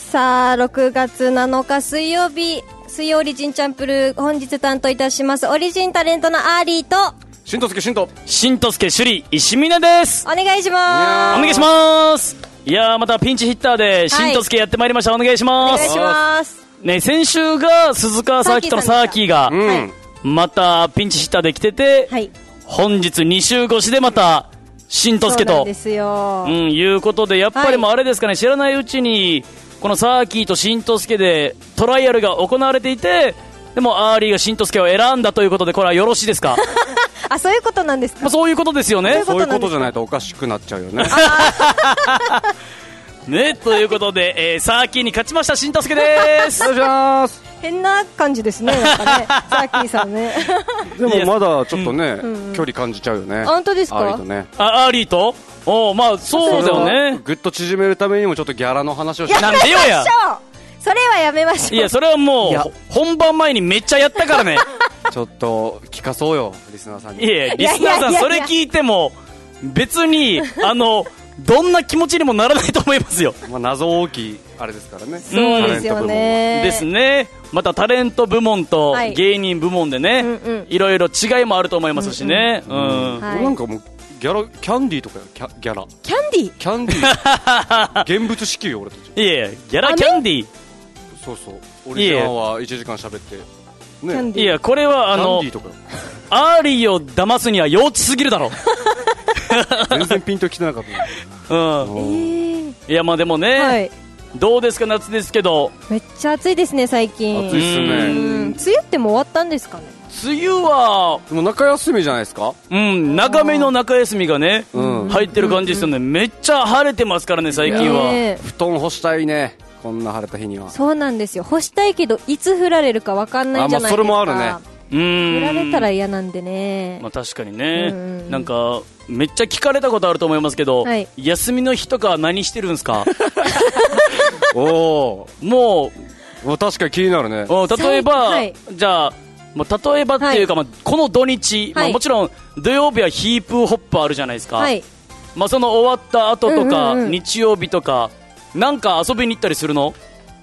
さあ、6月7日水曜日、水曜オリジンチャンプルー、本日担当いたしますオリジンタレントのアーリーとしんとすけしんと首里石峰です。 お願いします。 お願いします。いやー、またピンチヒッターでしんとすけやってまいりました。お願いします。 お願いしますね、先週が鈴川サーキットのサーキーが、またピンチヒッターで来てて、はい、本日2週越しでまたしんとすけと、そうなんですよ、いうことで、やっぱりもうあれですかね、知らないうちにこのサーキーとしんとすけでトライアルが行われていて、でもアーリーがしんとすけを選んだということで、これはよろしいですか？ あ、そういうことなんですか？ まあ、そういうことですよね。 そういうことじゃないとおかしくなっちゃうよね。 ね、ということで、サーキーに勝ちましたしんとすけです。 お願いします。 変な感じですね、なんかね、サーキーさんね。 でもまだちょっとね、距離感じちゃうよね。 本当ですか？ アーリーとね。 アーリーと、まあそうだよね。 ぐっと縮めるためにもちょっとギャラの話をして。 なんでよや。 それはやめましょう。 いや、それはもう本番前にめっちゃやったからね。 ちょっと聞かそうよ、リスナーさんに。 いや、リスナーさんそれ聞いても別にどんな気持ちにもならないと思いますよ。 まあ謎大きいあれですからね。 そうですよね。 ですね。またタレント部門と芸人部門でね、いろいろ違いもあると思いますしね。 なんかもうギャラ、キャンディーとかや、ギャラキャンディー、 キャンディー現物支給よ俺たち。 いや、ギャラキャンディー、 そうそう、オリジナルは1時間喋ってね。いや、これはキャンディーとかアーリーを騙すには幼稚すぎるだろ。 全然ピンときてなかった。 いや、まあでもね、はい、どうですか、夏ですけど。 めっちゃ暑いですね、最近。 暑いっすね。 梅雨ってもう終わったんですかね？ 梅雨はでも中休みじゃないですか。 長めの中休みがね、入ってる感じですよね。めっちゃ晴れてますからね、最近は。 布団干したいね、こんな晴れた日には。 そうなんですよ、干したいけどいつ降られるか分かんないじゃないですか。 それもあるね。 降られたら嫌なんでね。 まあ確かにね。なんかめっちゃ聞かれたことあると思いますけど、はい、休みの日とか何してるんですか？もう確かに気になるね。 例えば、はい、じゃあ例えばっていうか、この土日、もちろん土曜日はヒープホップあるじゃないですか。はい、その終わった後とか、日曜日とかなんか遊びに行ったりするの？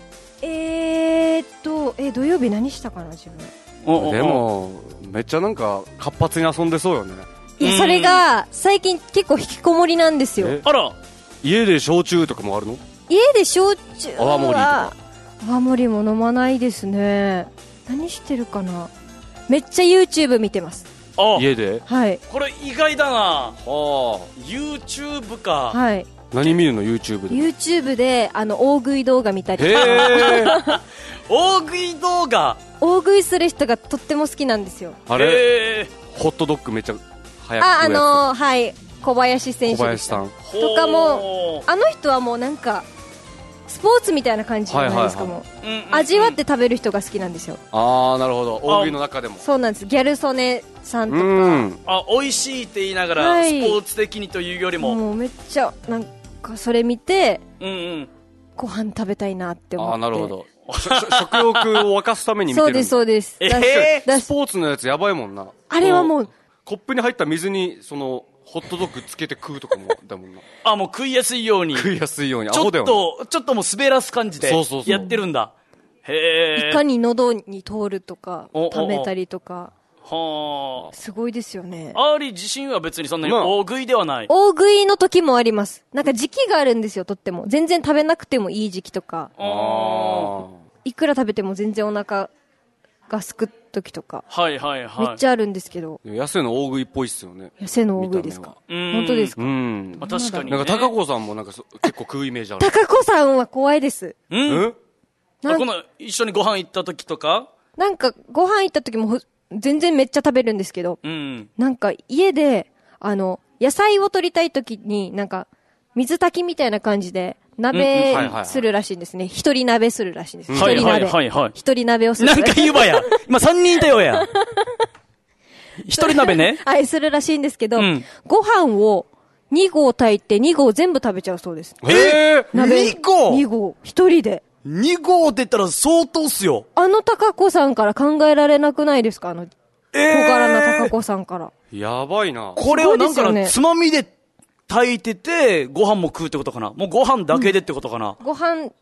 土曜日何したかな自分。 でもめっちゃなんか活発に遊んでそうよね。 いや、それが最近結構引きこもりなんですよ。 あら、 家で焼酎とかもあるの？ 家で焼酎は泡盛とか。 泡盛も飲まないですね。何してるかな。めっちゃ YouTube 見てます。 家で？ はい。 これ意外だな。YouTube か。 はい。 何見るの YouTube で ？YouTube で大食い動画見たり。 大食い動画。 大食いする人がとっても好きなんですよ。 あれ、ホットドッグめっちゃ早く食うやつ。 はい、小林選手。 小林さんとかも、あの人はもうなんかスポーツみたいな感じじゃないですか。もう味わって食べる人が好きなんですよ。 なるほど。大食いの中でもそうなんです。ギャル曽根さんとか。 美味しいって言いながら、スポーツ的にというよりももうめっちゃなんかそれ見て、ご飯食べたいなって思って。 なるほど。食欲を沸かすために見てるんだ。 そうです。 スポーツのやつやばいもんな。 あれはもうコップに入った水にそのホットドッグつけて食うとかもだもんな。 もう食いやすいように。 食いやすいように。 ちょっともう滑らす感じでやってるんだ。 いかに喉に通るとか食べたりとか。すごいですよね。 アーリー自身は別にそんなに大食いではない。 大食いの時もあります。なんか時期があるんですよ、とっても。全然食べなくてもいい時期とか。いくら食べても全然お腹がすく時とか。めっちゃあるんですけど。 野生の大食いっぽいっすよね。 野生の大食いですか？本当ですか？ 確かに。 なんか高子さんもなんか結構食うイメージある。 高子さんは怖いです。 この一緒にご飯行った時とか？ なんかご飯行った時も全然めっちゃ食べるんですけど、なんか家で野菜を取りたい時になんか水炊きみたいな感じで鍋するらしいんですね。一人鍋するらしいんです。一人鍋をする。 なんか言うわや。今3人いたよや。一人鍋ね。 はい、するらしいんですけど、ご飯を2合炊いて2合全部食べちゃうそうです。 2合 ?2 合一人で。 2合って言ったら相当っすよ。 高子さんから考えられなくないですか？小柄な高子さんから。 やばいな。 これをなんかつまみで炊いててご飯も食うってことかな。もうご飯だけでってことかな。 ご飯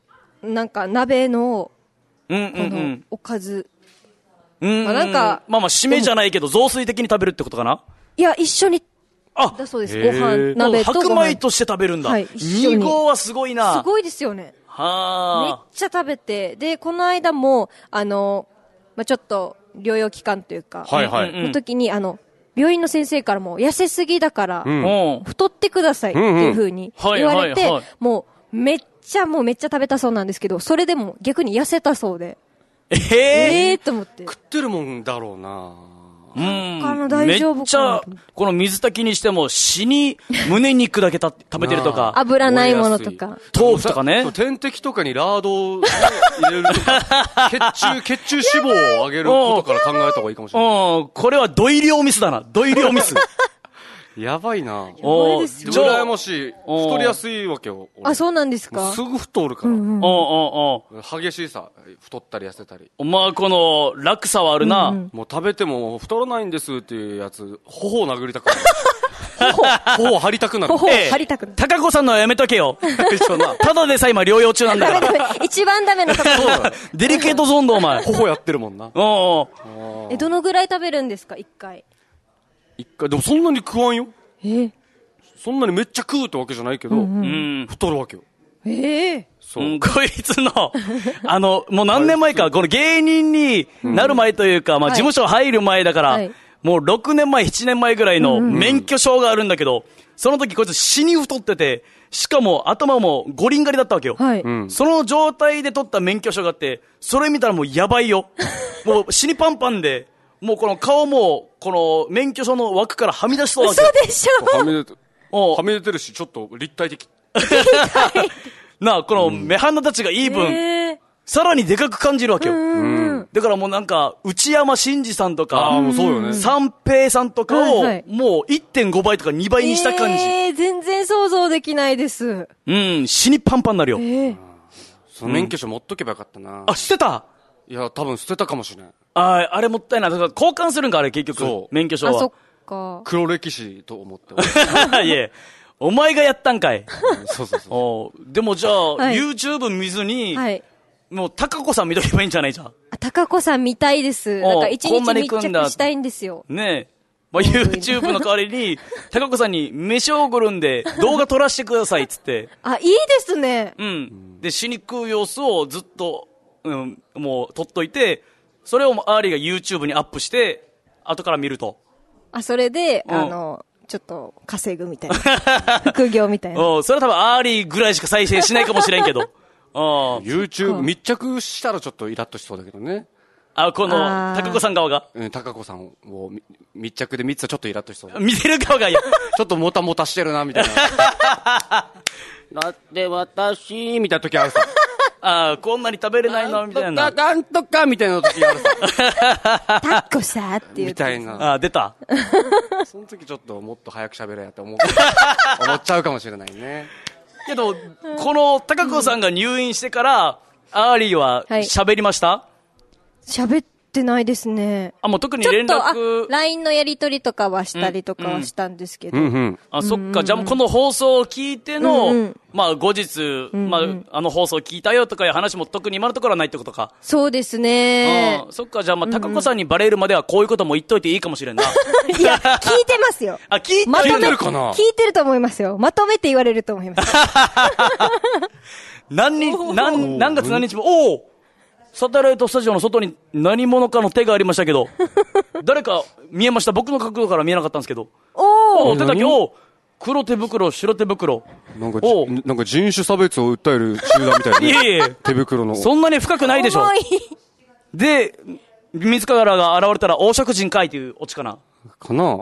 なんか鍋の、このおかず。 なんか、まあ締めじゃないけど、雑炊的に食べるってことかな？ いや、一緒に。だそうです。ご飯、鍋とご飯。 白米として食べるんだ。はい。2合はすごいな。 すごいですよね。 はめっちゃ食べて。で、この間も、まあ、ちょっと、療養期間というか、の時に、病院の先生からも、痩せすぎだから、太ってくださいっていう風に言われて、もう、めっちゃ食べたそうなんですけど、それでも逆に痩せたそうで。と思って。 食ってるもんだろうな。 大丈夫かな。 めっちゃ、この水炊きにしても、死に胸肉だけ食べてるとか。 油ないものとか。 豆腐とかね。 点滴とかにラードを入れるとか、血中脂肪を上げることから考えた方がいいかもしれない。 これは土井量ミスだな。土井量ミス。 やばいな。 羨ましい。太りやすいわけよ。 あ、そうなんですか？ すぐ太るから。激しいさ。太ったり痩せたり。 まあ、この、落差はあるな。 もう食べても太らないんですっていうやつ、頬を殴りたくなる。頬を張りたくなる。 頬を張りたくなる。 高子さんのはやめとけよ。ただでさ、今療養中なんだから。 一番ダメなところ。 デリケートゾーンだ、お前。 頬やってるもんな。 どのぐらい食べるんですか、一回。 でもそんなに食わんよ。そんなにめっちゃ食うってわけじゃないけど、太るわけよ。 こいつの、もう何年前か、この芸人になる前というか、まあ事務所入る前だから、もう6年前、7年前ぐらいの免許証があるんだけど、その時こいつ死に太ってて、しかも頭もゴリンガリだったわけよ。その状態で取った免許証があって、それ見たらもうやばいよ。もう死にパンパンで、もうこの顔も、この免許証の枠からはみ出しそうわけよ。 嘘でしょ。 はみ出てるし、ちょっと立体的。なあ、この目鼻立ちがいい分、さらにでかく感じるわけよ。だからもうなんか、内山真司さんとか、三平さんとかを、もう 1.5 倍とか2倍にした感じ。 全然想像できないです。 死にパンパンになるよ。 その免許証持っとけばよかったな。 あ、捨てた？ いや、多分捨てたかもしれない。 あれもったいない。だから交換するんか、あれ結局。免許証は。 あ、そっか。 黒歴史と思って。 いえ。お前がやったんかい。 そう。 でもじゃあ、YouTube 見ずに、もう、高子さん見とけばいいんじゃないじゃん。 高子さん見たいです。なんか一日密着したいんですよ。 ねえ。まあ、YouTube の代わりに、高子さんに飯をおごるんで、動画撮らせてくださいっつって。 あ、いいですね。 で、死に食う様子をずっと、もう撮っといて、それをアーリーが YouTube にアップして、後から見ると。 それで、ちょっと稼ぐみたいな。副業みたいな。 それは多分アーリーぐらいしか再生しないかもしれんけど。 YouTube 密着したらちょっとイラッとしそうだけどね。 この、高子さん側が。 高子さんを密着で見てたらちょっとイラッとしそう。 見てる側がいや。 ちょっともたもたしてるな、みたいな。だって私、みたいな時あるさ。 こんなに食べれないのみたいな。 なんとかみたいな時あるさ。 タッコさっていう。 みたいな。 出た。 その時ちょっともっと早く喋れやって思っちゃうかもしれないね。 けど、この高子さんが入院してから、アーリーは喋りました？ 喋ってないですね。 もう特に連絡。 ちょっと、LINE のやり取りとかはしたりとかはしたんですけど。 そっか。じゃあこの放送を聞いての、まあ後日、まあ放送聞いたよとかいう話も特に今のところはないってことか。 そうですね。 そっか。じゃあ高子さんにバレるまではこういうことも言っといていいかもしれんな。 いや、聞いてますよ。 聞いてるかな？ 聞いてると思いますよ。まとめて言われると思います。 何月何日も、サテライトスタジオの外に何者かの手がありましたけど、誰か見えました。僕の角度から見えなかったんですけど。手だけ、黒手袋、白手袋。 なんか人種差別を訴える集団みたいな、ね。 いえ。 手袋の。 そんなに深くないでしょ。で、自らが現れたら黄色人かいというオチかな。 かな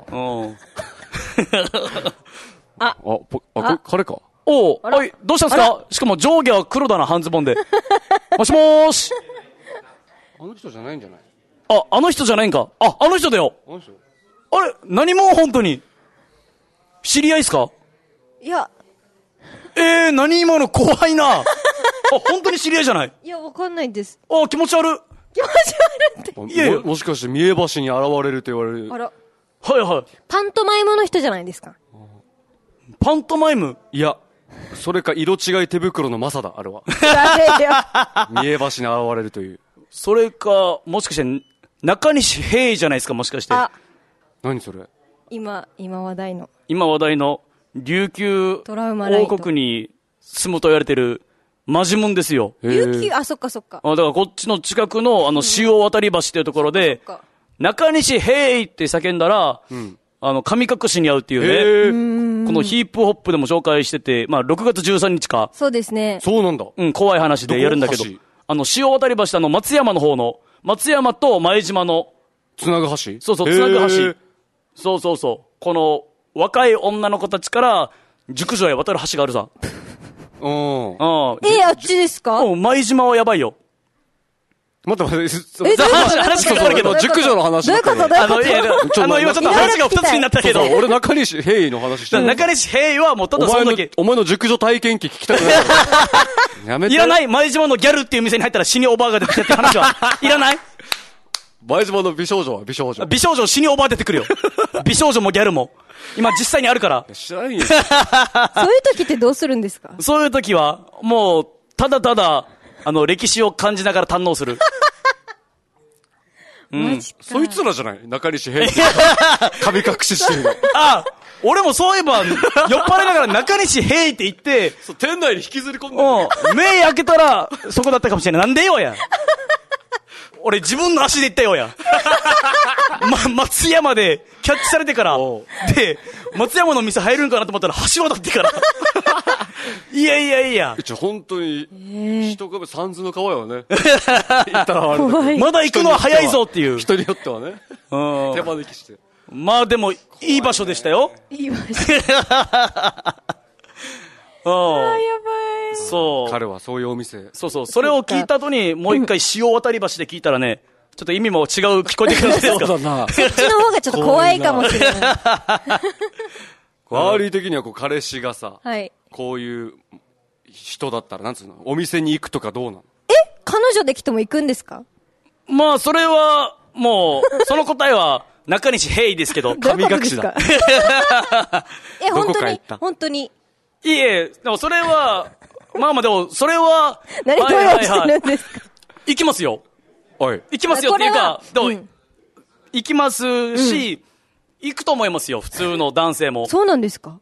彼か。 どうしたんですか？しかも上下は黒だな、半ズボンで。もしもーし。 あの人じゃないんじゃない？ あの人じゃないんか。あの人だよ。あれ何も本当に。知り合いっすか？ いや。 何今の怖いな。本当に知り合いじゃない？ いや、わかんないです。 気持ち悪い。 気持ち悪いって。 もしかして三重橋に現れると言われる。 あら。 はいはい。 パントマイムの人じゃないですか？ パントマイム？ いや、 それか色違い手袋のマサだ、あれは。三重橋に現れるという。 それか、もしかして、中西平井じゃないですか、もしかして。 何それ？ 今話題の。 琉球王国に住むと言われてる、マジモンですよ。 琉球、そっか。だからこっちの近くの、潮渡り橋っていうところで、中西平井って叫んだら、神隠しに遭うっていうね。このヒップホップでも紹介してて、6月13日か。 そうですね。 そうなんだ。 怖い話でやるんだけど。潮渡り橋って松山の方の、松山と前島の。 つなぐ橋？ そう、つなぐ橋。そう。この、若い女の子たちから、熟女へ渡る橋があるさ。 あっちですか？ 前島はやばいよ。 待って。 話変わるけど、 熟女の話。 どういうこと今ちょっと話が二つになったけど。 俺中西平井の話してる。 中西平井はもうただそんだけ。 お前の熟女体験記聞きたくない。やめて。 いらない。前島のギャルっていう店に入ったら死におばあが出てきたって話はいらない。 前島の美少女は美少女死におばあ出てくるよ。美少女もギャルも。今実際にあるから。 知らんよ。 そういう時ってどうするんですか？ そういう時は、もう、ただただ、歴史を感じながら堪能する。 そいつらじゃない？中西平井。神隠ししてる。 俺もそういえば、酔っ払いながら中西平井って言って、 店内に引きずり込んで目開けたら、そこだったかもしれない。なんでよや。俺自分の足で行ったよや。松山でキャッチされてから、で、松山の店入るんかなと思ったら橋渡ってから。いや。 本当に、人が三途の川よね。行ったらまだ行くのは早いぞっていう。 人によってはね。手招きして。 でも、いい場所でしたよ。 いい場所。やばい。 そう。 彼はそういうお店。 そう。それを聞いた後に、もう一回潮渡り橋で聞いたらね、ちょっと意味も違う聞こえてくるんですか。 そうだな。 そっちの方がちょっと怖いかもしれない。 ワーリー的には彼氏がさ、 はい。 こういう人だったら、なんつうの、お店に行くとかどうなの？ 彼女できても行くんですか？ それは、もう、その答えは、中西平井ですけど。 神隠しだ。 本当に。 いえ、でもそれは、でも、それは、 何どうしてるんですか？ 行きますよ。 行きますよっていうか、行きますし、行くと思いますよ、普通の男性も。 そうなんですか？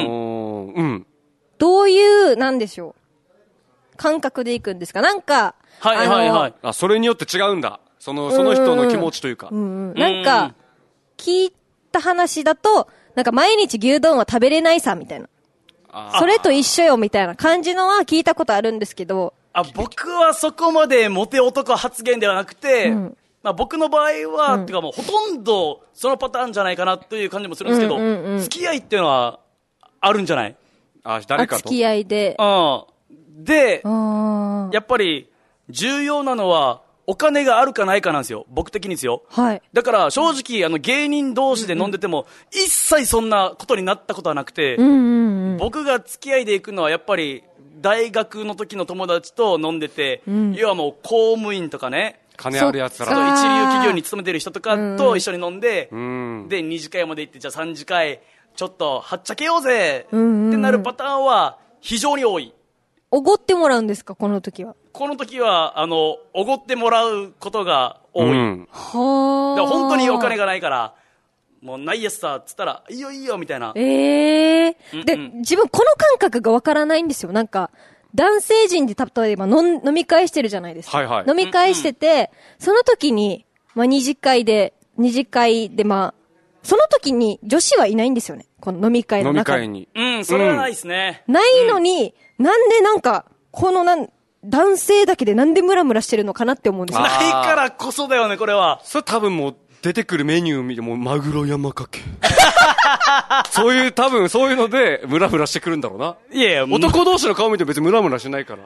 どういう、なんでしょう。感覚で行くんですか？なんか、 はい。 それによって違うんだ。その人の気持ちというか。 なんか、聞いた話だと、なんか毎日牛丼は食べれないさ、みたいな。それと一緒よ、みたいな感じのは聞いたことあるんですけど。 僕はそこまでモテ男発言ではなくて、僕の場合は、てかもうほとんどそのパターンじゃないかなという感じもするんですけど、付き合いっていうのはあるんじゃない？ 誰かと。 付き合いで。 で、やっぱり重要なのはお金があるかないかなんですよ。僕的にですよ。 はい。 だから正直芸人同士で飲んでても、一切そんなことになったことはなくて、僕が付き合いで行くのはやっぱり大学の時の友達と飲んでて、要はもう公務員とかね、 金あるやつらと一流企業に勤めてる人とかと一緒に飲んで、で二次会まで行って、じゃあ3次会ちょっとはっちゃけようぜってなるパターンは非常に多い。 おごってもらうんですか、この時は？ この時はおごってもらうことが多い。本当にお金がないからもうないやつさっつったらいいよみたいな。で、 自分この感覚がわからないんですよ。なんか男性陣で例えば飲み会してるじゃないですか。飲み会してて、その時に二次会でその時に女子はいないんですよね。この飲み会の中に。 それはないですね。 ないのに、なんでなんか男性だけでなんでムラムラしてるのかなって思うんですよ。 ないからこそだよね、これは。 それ多分もう出てくるメニュー見てもマグロ山かけ。多分そういうのでムラムラしてくるんだろうな。 いや男同士の顔見て別にムラムラしないから。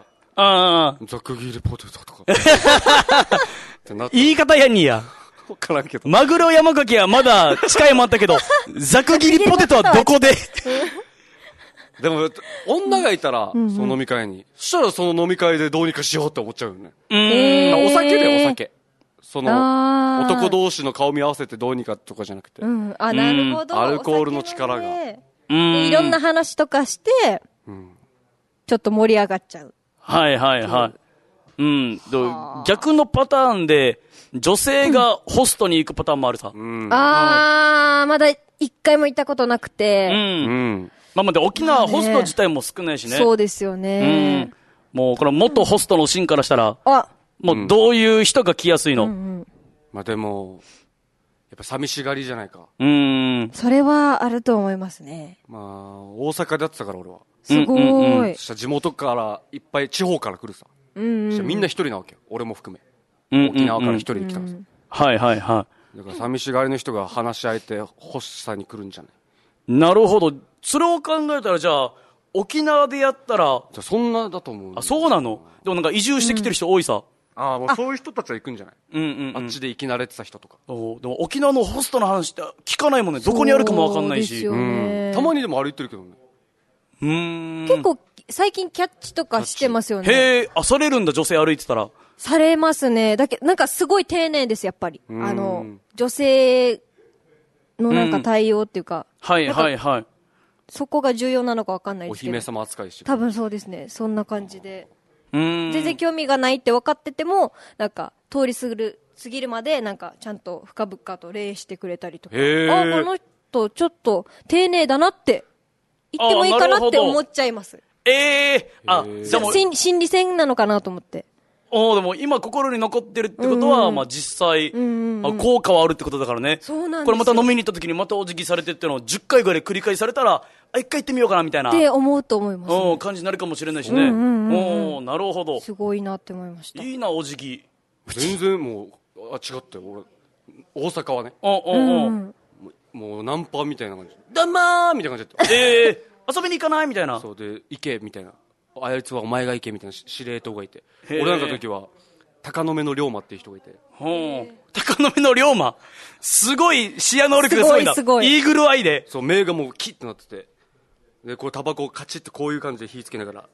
ざく切りポテトとか。 言い方やんにや。 わからんけど。 マグロ山かけはまだ近いもあったけど、ざく切りポテトはどこで？ でも、女がいたら、その飲み会に。そしたらその飲み会でどうにかしようって思っちゃうよね。お酒だよ、お酒。男同士の顔見合わせてどうにかとかじゃなくて。 なるほど。 アルコールの力が。 いろんな話とかして、 ちょっと盛り上がっちゃう。 はいはいはい。うん。逆のパターンで、女性がホストに行くパターンもあるさ。 まだ一回も行ったことなくて。 まあで沖縄ホスト自体も少ないしね。 そうですよね。 もうこれ元ホストのシーンからしたら、もうどういう人が来やすいの？ まあでも、やっぱ寂しがりじゃないか。 それはあると思いますね。 まあ、大阪でやってたから俺は。 すごい。 そしたら地元からいっぱい地方から来るさ。みんな一人なわけよ。俺も含め。沖縄から一人で来たんです。 はいはいはい。 だから寂しがりの人が話し合えて欲しさに来るんじゃない？ なるほど。それを考えたらじゃあ、沖縄でやったら。 じゃそんなだと思う。 あ、そうなの？でもなんか移住してきてる人多いさ。 もうそういう人たちは行くんじゃない？あっちで生き慣れてた人とか。 でも沖縄のホストの話って聞かないもんね。どこにあるかもわかんないし。 たまにでも歩いてるけどね。結構最近キャッチとかしてますよね。 へえ、されるんだ、女性歩いてたら。 されますね。だけど、なんかすごい丁寧です、やっぱり。女性のなんか対応っていうか。 はいはいはい。 そこが重要なのかわかんないですけど。 お姫様扱いしてる。 多分そうですね。そんな感じで。全然興味がないって分かってても、なんか、通り過ぎるまで、なんか、ちゃんと深々と礼してくれたりとか。この人、ちょっと、丁寧だなって、言ってもいいかなって思っちゃいます。心理戦なのかなと思って。 でも今心に残ってるってことは、まあ実際、効果はあるってことだからね。 そうなんですよ。 これまた飲みに行った時にまたお辞儀されてってのを10回ぐらい繰り返されたら、一回行ってみようかなみたいな。 って思うと思います、ね。 感じになるかもしれないしね。なるほど。 すごいなって思いました。 いいな、お辞儀。 全然もう、違ったよ。俺、大阪はね。もうナンパみたいな感じ。だんまーみたいな感じだった。 遊びに行かないみたいな。 そうで、行けみたいな。あいつはお前が行けみたいな司令塔がいて。俺なんかの時は、鷹の目の龍馬っていう人がいて。 鷹の目の龍馬。すごい視野能力がすごいんだ。 すごい。 イーグルアイで。 そう、目がもうキッてなってて。で、これタバコをカチッとこういう感じで火つけながら。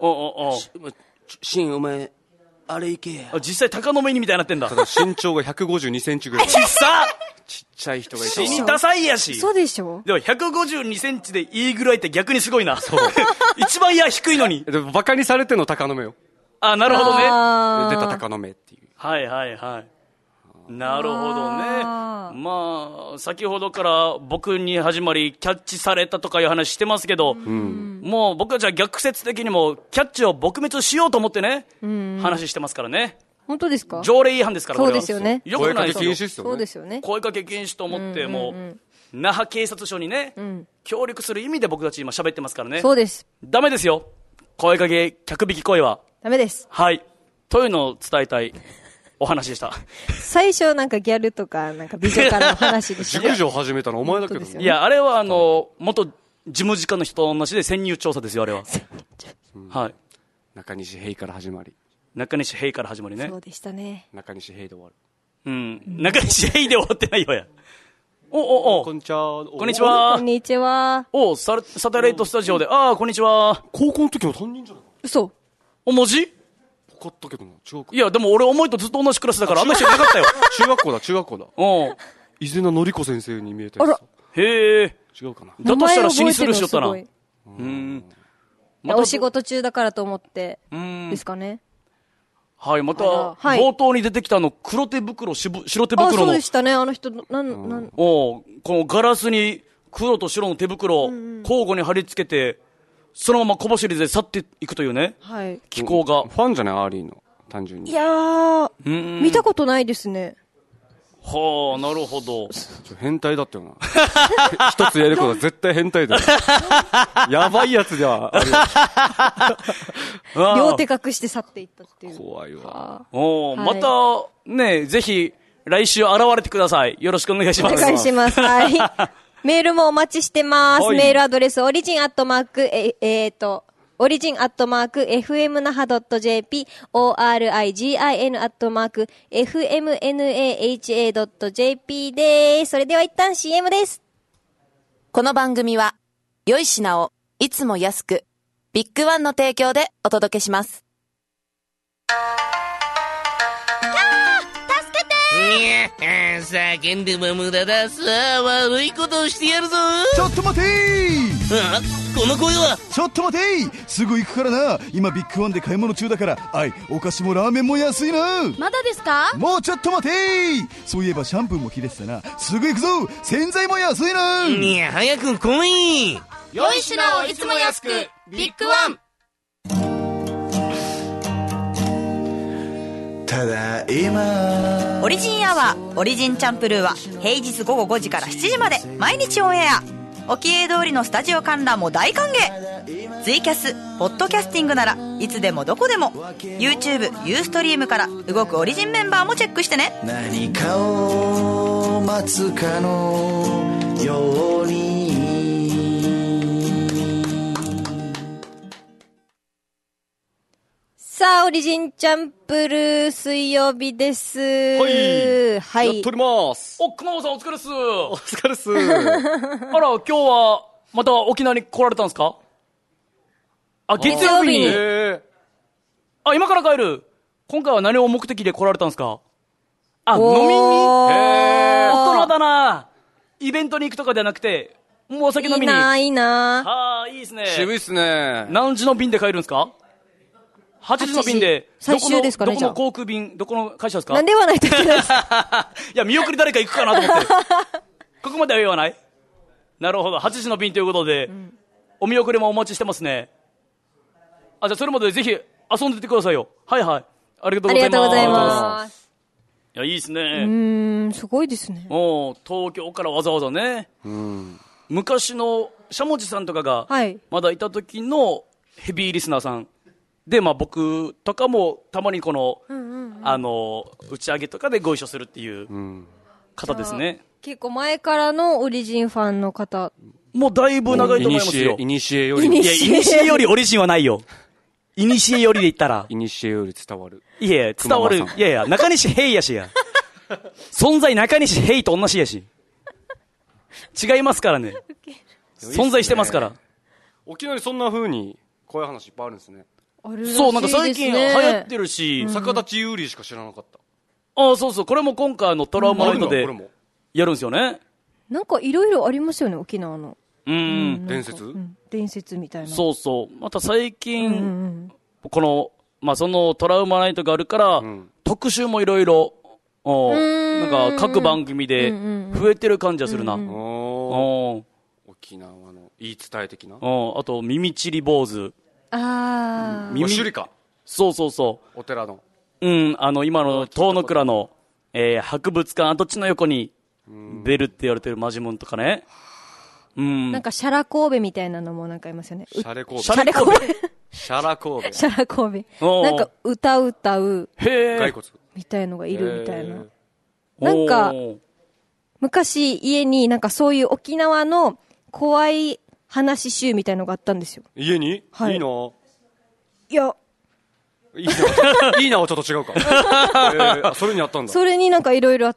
シン、お前、あれ行けや。 実際鷹の目にみたいになってんだ。 ただ身長が152センチぐらい。 ちっさちっちゃい人がいて。 死にダサいやし。 そうでしょ？ でも152センチでイーグルアイって逆にすごいな。そう。一番低いのに。 でもバカにされてんの鷹の目よ。 なるほどね。 出た鷹の目っていう。 はいはいはい。なるほどね。まあ、先ほどから僕に始まり、キャッチされたとかいう話してますけど、もう僕はじゃあ逆説的にも、キャッチを撲滅しようと思ってね、話してますからね。 本当ですか？ 条例違反ですから、 そうですよね。 よくないですよ。 声かけ禁止ですよね。 そうですよね。 声かけ禁止と思って、もう、那覇警察署にね、協力する意味で僕たち今喋ってますからね。 そうです。 ダメですよ。声かけ、客引き声は。 ダメです。 はい。というのを伝えたいお話でした。 最初なんかギャルとか、なんか美女からの話でした。 熟女始めたのお前だけどね。 いや、あれは元事務次官の人と同じで潜入調査ですよ、あれは。はい。 中西平から始まり。 中西平から始まりね。 そうでしたね。 中西平で終わる。 中西平で終わってないよや。こんにちは。 こんにちは。 こんにちは。 サテライトスタジオで。こんにちは。 高校の時の担任じゃないか。 嘘。 マジ？ 分かったけどな、違うか。 いや、でも俺お前とずっと同じクラスだからあんな人いなかったよ。 中学校だ。伊勢名典子先生に見えてる。 へえ。 違うかな。 だとしたら死にするしよったな。 お仕事中だからと思って、ですかね。 はい、また、冒頭に出てきた黒手袋、白手袋の。 そうでしたね、あの人、 このガラスに黒と白の手袋、交互に貼り付けて、そのまま小走りで去っていくというね。 はい。 気候が。 ファンじゃないアーリーの、単純に。 いやー、見たことないですね。 はあ、なるほど。 変態だったよな。一つやることは絶対変態だよ。やばいやつではあるよ。両手隠して去っていったっていう。 怖いわ。 また、ね、ぜひ、来週現れてください。よろしくお願いします。 お願いします。はい。メールもお待ちしてます。メールアドレス、origin@fmnaha.jp、origin@fmnaha.jp です。それでは一旦 CM です。 この番組は、良い品をいつも安く、ビッグワンの提供でお届けします。 叫んでも無駄だ。さあ、悪いことをしてやるぞ。 ちょっと待てー。 この声は。 ちょっと待てい、すぐ行くからな。今ビッグワンで買い物中だから。お菓子もラーメンも安いな。 まだですか？ もうちょっと待てい。そういえばシャンプーも切れてたな。すぐ行くぞ。洗剤も安いな。 いや、早く来い。 良い品をいつも安く、ビッグワン。 ただいま。 オリジンアワー、オリジンチャンプルーは平日午後5時から7時まで毎日オンエア。沖永通りのスタジオ観覧も大歓迎。ツイキャス、ポッドキャスティングならいつでもどこでも YouTube、ユーストリームから動くオリジンメンバーもチェックしてね。 何かを待つかのように。 さあ、オリジンチャンプルー水曜日です。はい。 やっております。 熊本さんお疲れっす。 お疲れっす。 あら、今日は、また沖縄に来られたんですか？月曜日に。今から帰る。今回は何を目的で来られたんですか？飲みに。大人だな。イベントに行くとかではなくて、もうお酒飲みに。 いいな。 いいですね。 渋いっすね。 何時の便で帰るんですか？8時の便で、 最終ですかね、 どこの航空便、どこの会社ですか？ なんで言わないといけないです。 いや、見送り誰か行くかなと思って。ここまでは言わない？なるほど、8時の便ということで、お見送りもお待ちしてますね。じゃあそれまでぜひ遊んでてくださいよ。はいはい。ありがとうございます。 ありがとうございます。 いや、いいですね。 すごいですね。 東京からわざわざね。昔のしゃもじさんとかが、まだいた時のヘビーリスナーさん。で、僕とかもたまにこの、打ち上げとかでご一緒するっていう方ですね。 結構前からのオリジンファンの方。 もうだいぶ長いと思いますよ。 イニシエより。 いや、イニシエよりオリジンはないよ。イニシエよりで言ったら。 イニシエより伝わる。 いや、伝わる。いやいや、中西ヘイやしや。存在中西ヘイと同じやし。違いますからね。存在してますから。 沖縄にそんな風に、こういう話いっぱいあるんですね。 そう、なんか最近流行ってるし。 逆立ち有利しか知らなかった。 そうそう。これも今回のトラウマライトでやるんですよね。 なんかいろいろありますよね、沖縄の。 伝説？ 伝説みたいな。 そうそう。また最近、この、そのトラウマライトがあるから、特集もいろいろ、なんか各番組で増えてる感じがするな。 沖縄の言い伝え的な。 あと、耳ちり坊主。 耳首里か。 そうそうそう。 お寺の。 今の遠野倉の、博物館跡地の横に、ベルって言われてるマジモンとかね。 なんかシャラ神戸みたいなのもなんかいますよね。 シャレ神戸。 シャレ神戸。 シャラ神戸。 シャラ神戸。なんか歌う。 骸骨。 みたいのがいるみたいな。なんか、昔家になんかそういう沖縄の怖い話集みたいのがあったんですよ。 家に？ はい。 いいな。 いや。 いいなはちょっと違うか。それにあったんだ。 それになんかいろいろあって、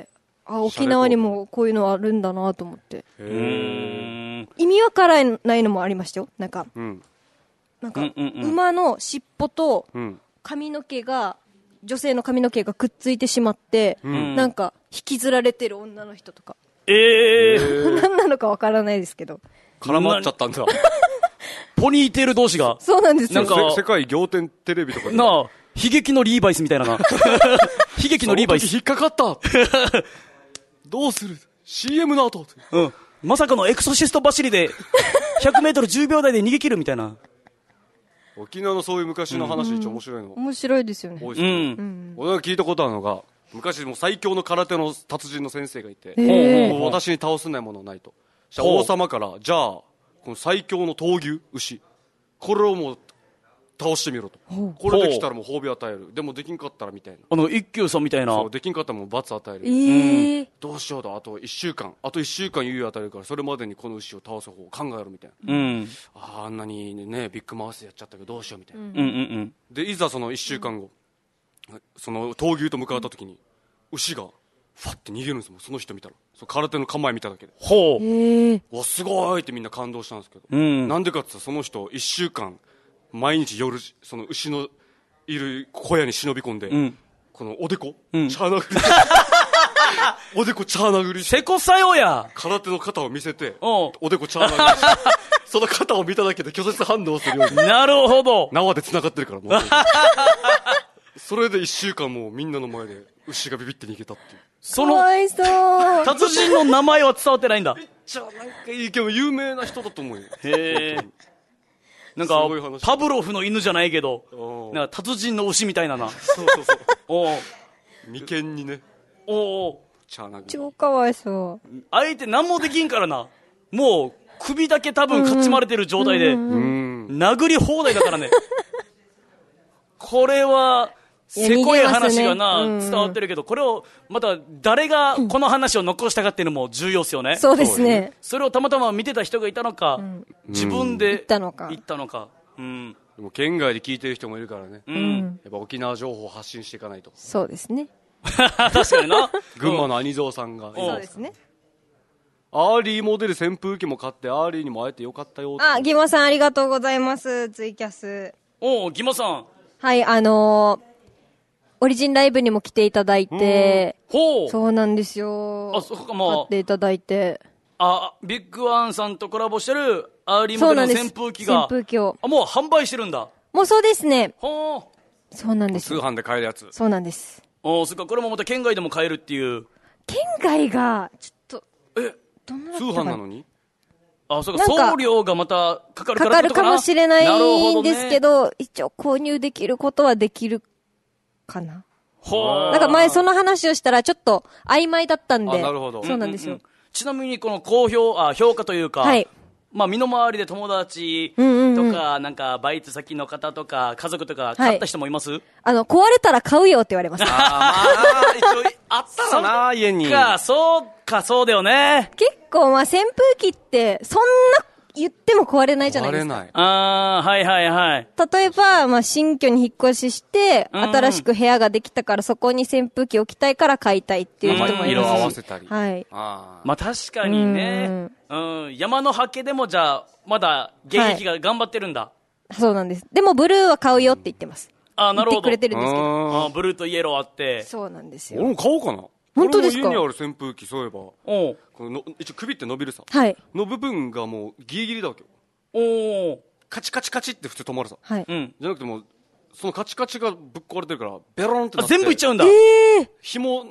沖縄にもこういうのあるんだなと思って。意味わからないのもありましたよ。なんか、馬の尻尾と髪の毛が、女性の髪の毛がくっついてしまって、なんか引きずられてる女の人とか。何なのかわからないですけど。 絡まっちゃったんだ。 ポニーテール同士が。 そうなんですよ。 なんか、世界仰天テレビとかで。 悲劇のリーバイスみたいなな。悲劇のリーバイス。 引っかかった。どうする ?CM の後。 まさかのエクソシスト走りで、100メートル10秒台で逃げ切るみたいな。 沖縄のそういう昔の話一応面白いの。 面白いですよね。 多いですね。俺が聞いたことあるのが、昔もう最強の空手の達人の先生がいて、もう私に倒せないものはないと。王様から、じゃあ、この最強の闘牛、牛。これをもう倒してみろと。これできたらもう褒美与える。でもできんかったらみたいな。 一休さんみたいな。 そう、できんかったらもう罰与える。どうしようと、あと1週間猶予与えるから、それまでにこの牛を倒す方を考えろみたいな。あんなにね、ビッグマウスやっちゃったけどどうしようみたいな。で、いざその1週間後、その闘牛と向かった時に、牛が、ファって逃げるんですもん、その人見たら。空手の構え見ただけで。わ、すごいってみんな感動したんですけど。なんでかって言ったら、その人、1週間、毎日夜、その牛のいる小屋に忍び込んで、このおでこ、茶のおでこチャー殴りして。 せこさよや。 空手の肩を見せて、おでこチャー殴りして。その肩を見ただけで拒絶反応するように。 なるほど。 縄で繋がってるから、もう。それで1週間もうみんなの前で牛がビビって逃げたっていう。 かわいそう。 達人の名前は伝わってないんだ。 めっちゃなんかいいけど、有名な人だと思うよ。 へえ。なんか、パブロフの犬じゃないけど、なんか達人の牛みたいなな。 そうそうそう。眉間にね。 超かわいそう。 相手何もできんからな。もう、首だけ多分かっちまれてる状態で、殴り放題だからね。これは、せこい話がな、伝わってるけど、これを、また誰がこの話を残したかっていうのも重要っすよね。 そうですね。 それをたまたま見てた人がいたのか、自分で行ったのか。 でも県外で聞いてる人もいるからね。やっぱ沖縄情報を発信していかないと。 そうですね。 確かにな。 群馬の兄蔵さんが。 そうですね。 アーリーモデル扇風機も買って、アーリーにも会えてよかったよ。 ギモさんありがとうございます。ツイキャス。 ギモさん。 はい、オリジンライブにも来ていただいて、そうなんですよ。 あ、そこか、まあ。 買っていただいて。 ビッグワンさんとコラボしてるアーリーモデルの扇風機が。 扇風機を。 もう販売してるんだ。 もうそうですね。そうなんです。 通販で買えるやつ。 そうなんです。 そっか、これもまた県外でも買えるっていう。 県外が、ちょっと。 どんな通販なのに？ そうか、送料がままたかかるからかかるかもしれないんですけど、一応購入できることはできるかな。なんか前その話をしたらちょっと曖昧だったんで。 なるほど。 そうなんですよ。 ちなみにこの評価というか、まあ身の回りで友達とか、なんかバイト先の方とか、家族とか買った人もいます？ 壊れたら買うよって言われます。 まあ、一応あったらな、家に。 そうだよね。 結構まあ扇風機って、そんな言っても壊れないじゃないですか。 はいはいはい。 例えば、まあ新居に引っ越しして、新しく部屋ができたからそこに扇風機置きたいから買いたいっていう人もいますし。 色合わせたり。 はい。 まあ確かにね。山のハケでもじゃあ、まだ現役が頑張ってるんだ。 そうなんです。でもブルーは買うよって言ってます。 なるほど。 言ってくれてるんですけど。 ブルーとイエローあって。 そうなんですよ。 俺も買おうかな。 本当ですか？ 家にある扇風機、そういえば。この一応首って伸びるさ。 はい。 の部分がもうギリギリだわけよ。カチカチカチって普通止まるさ。 はい。 じゃなくてもう、そのカチカチがぶっ壊れてるから、ベロンってなって。 全部いっちゃうんだ。 紐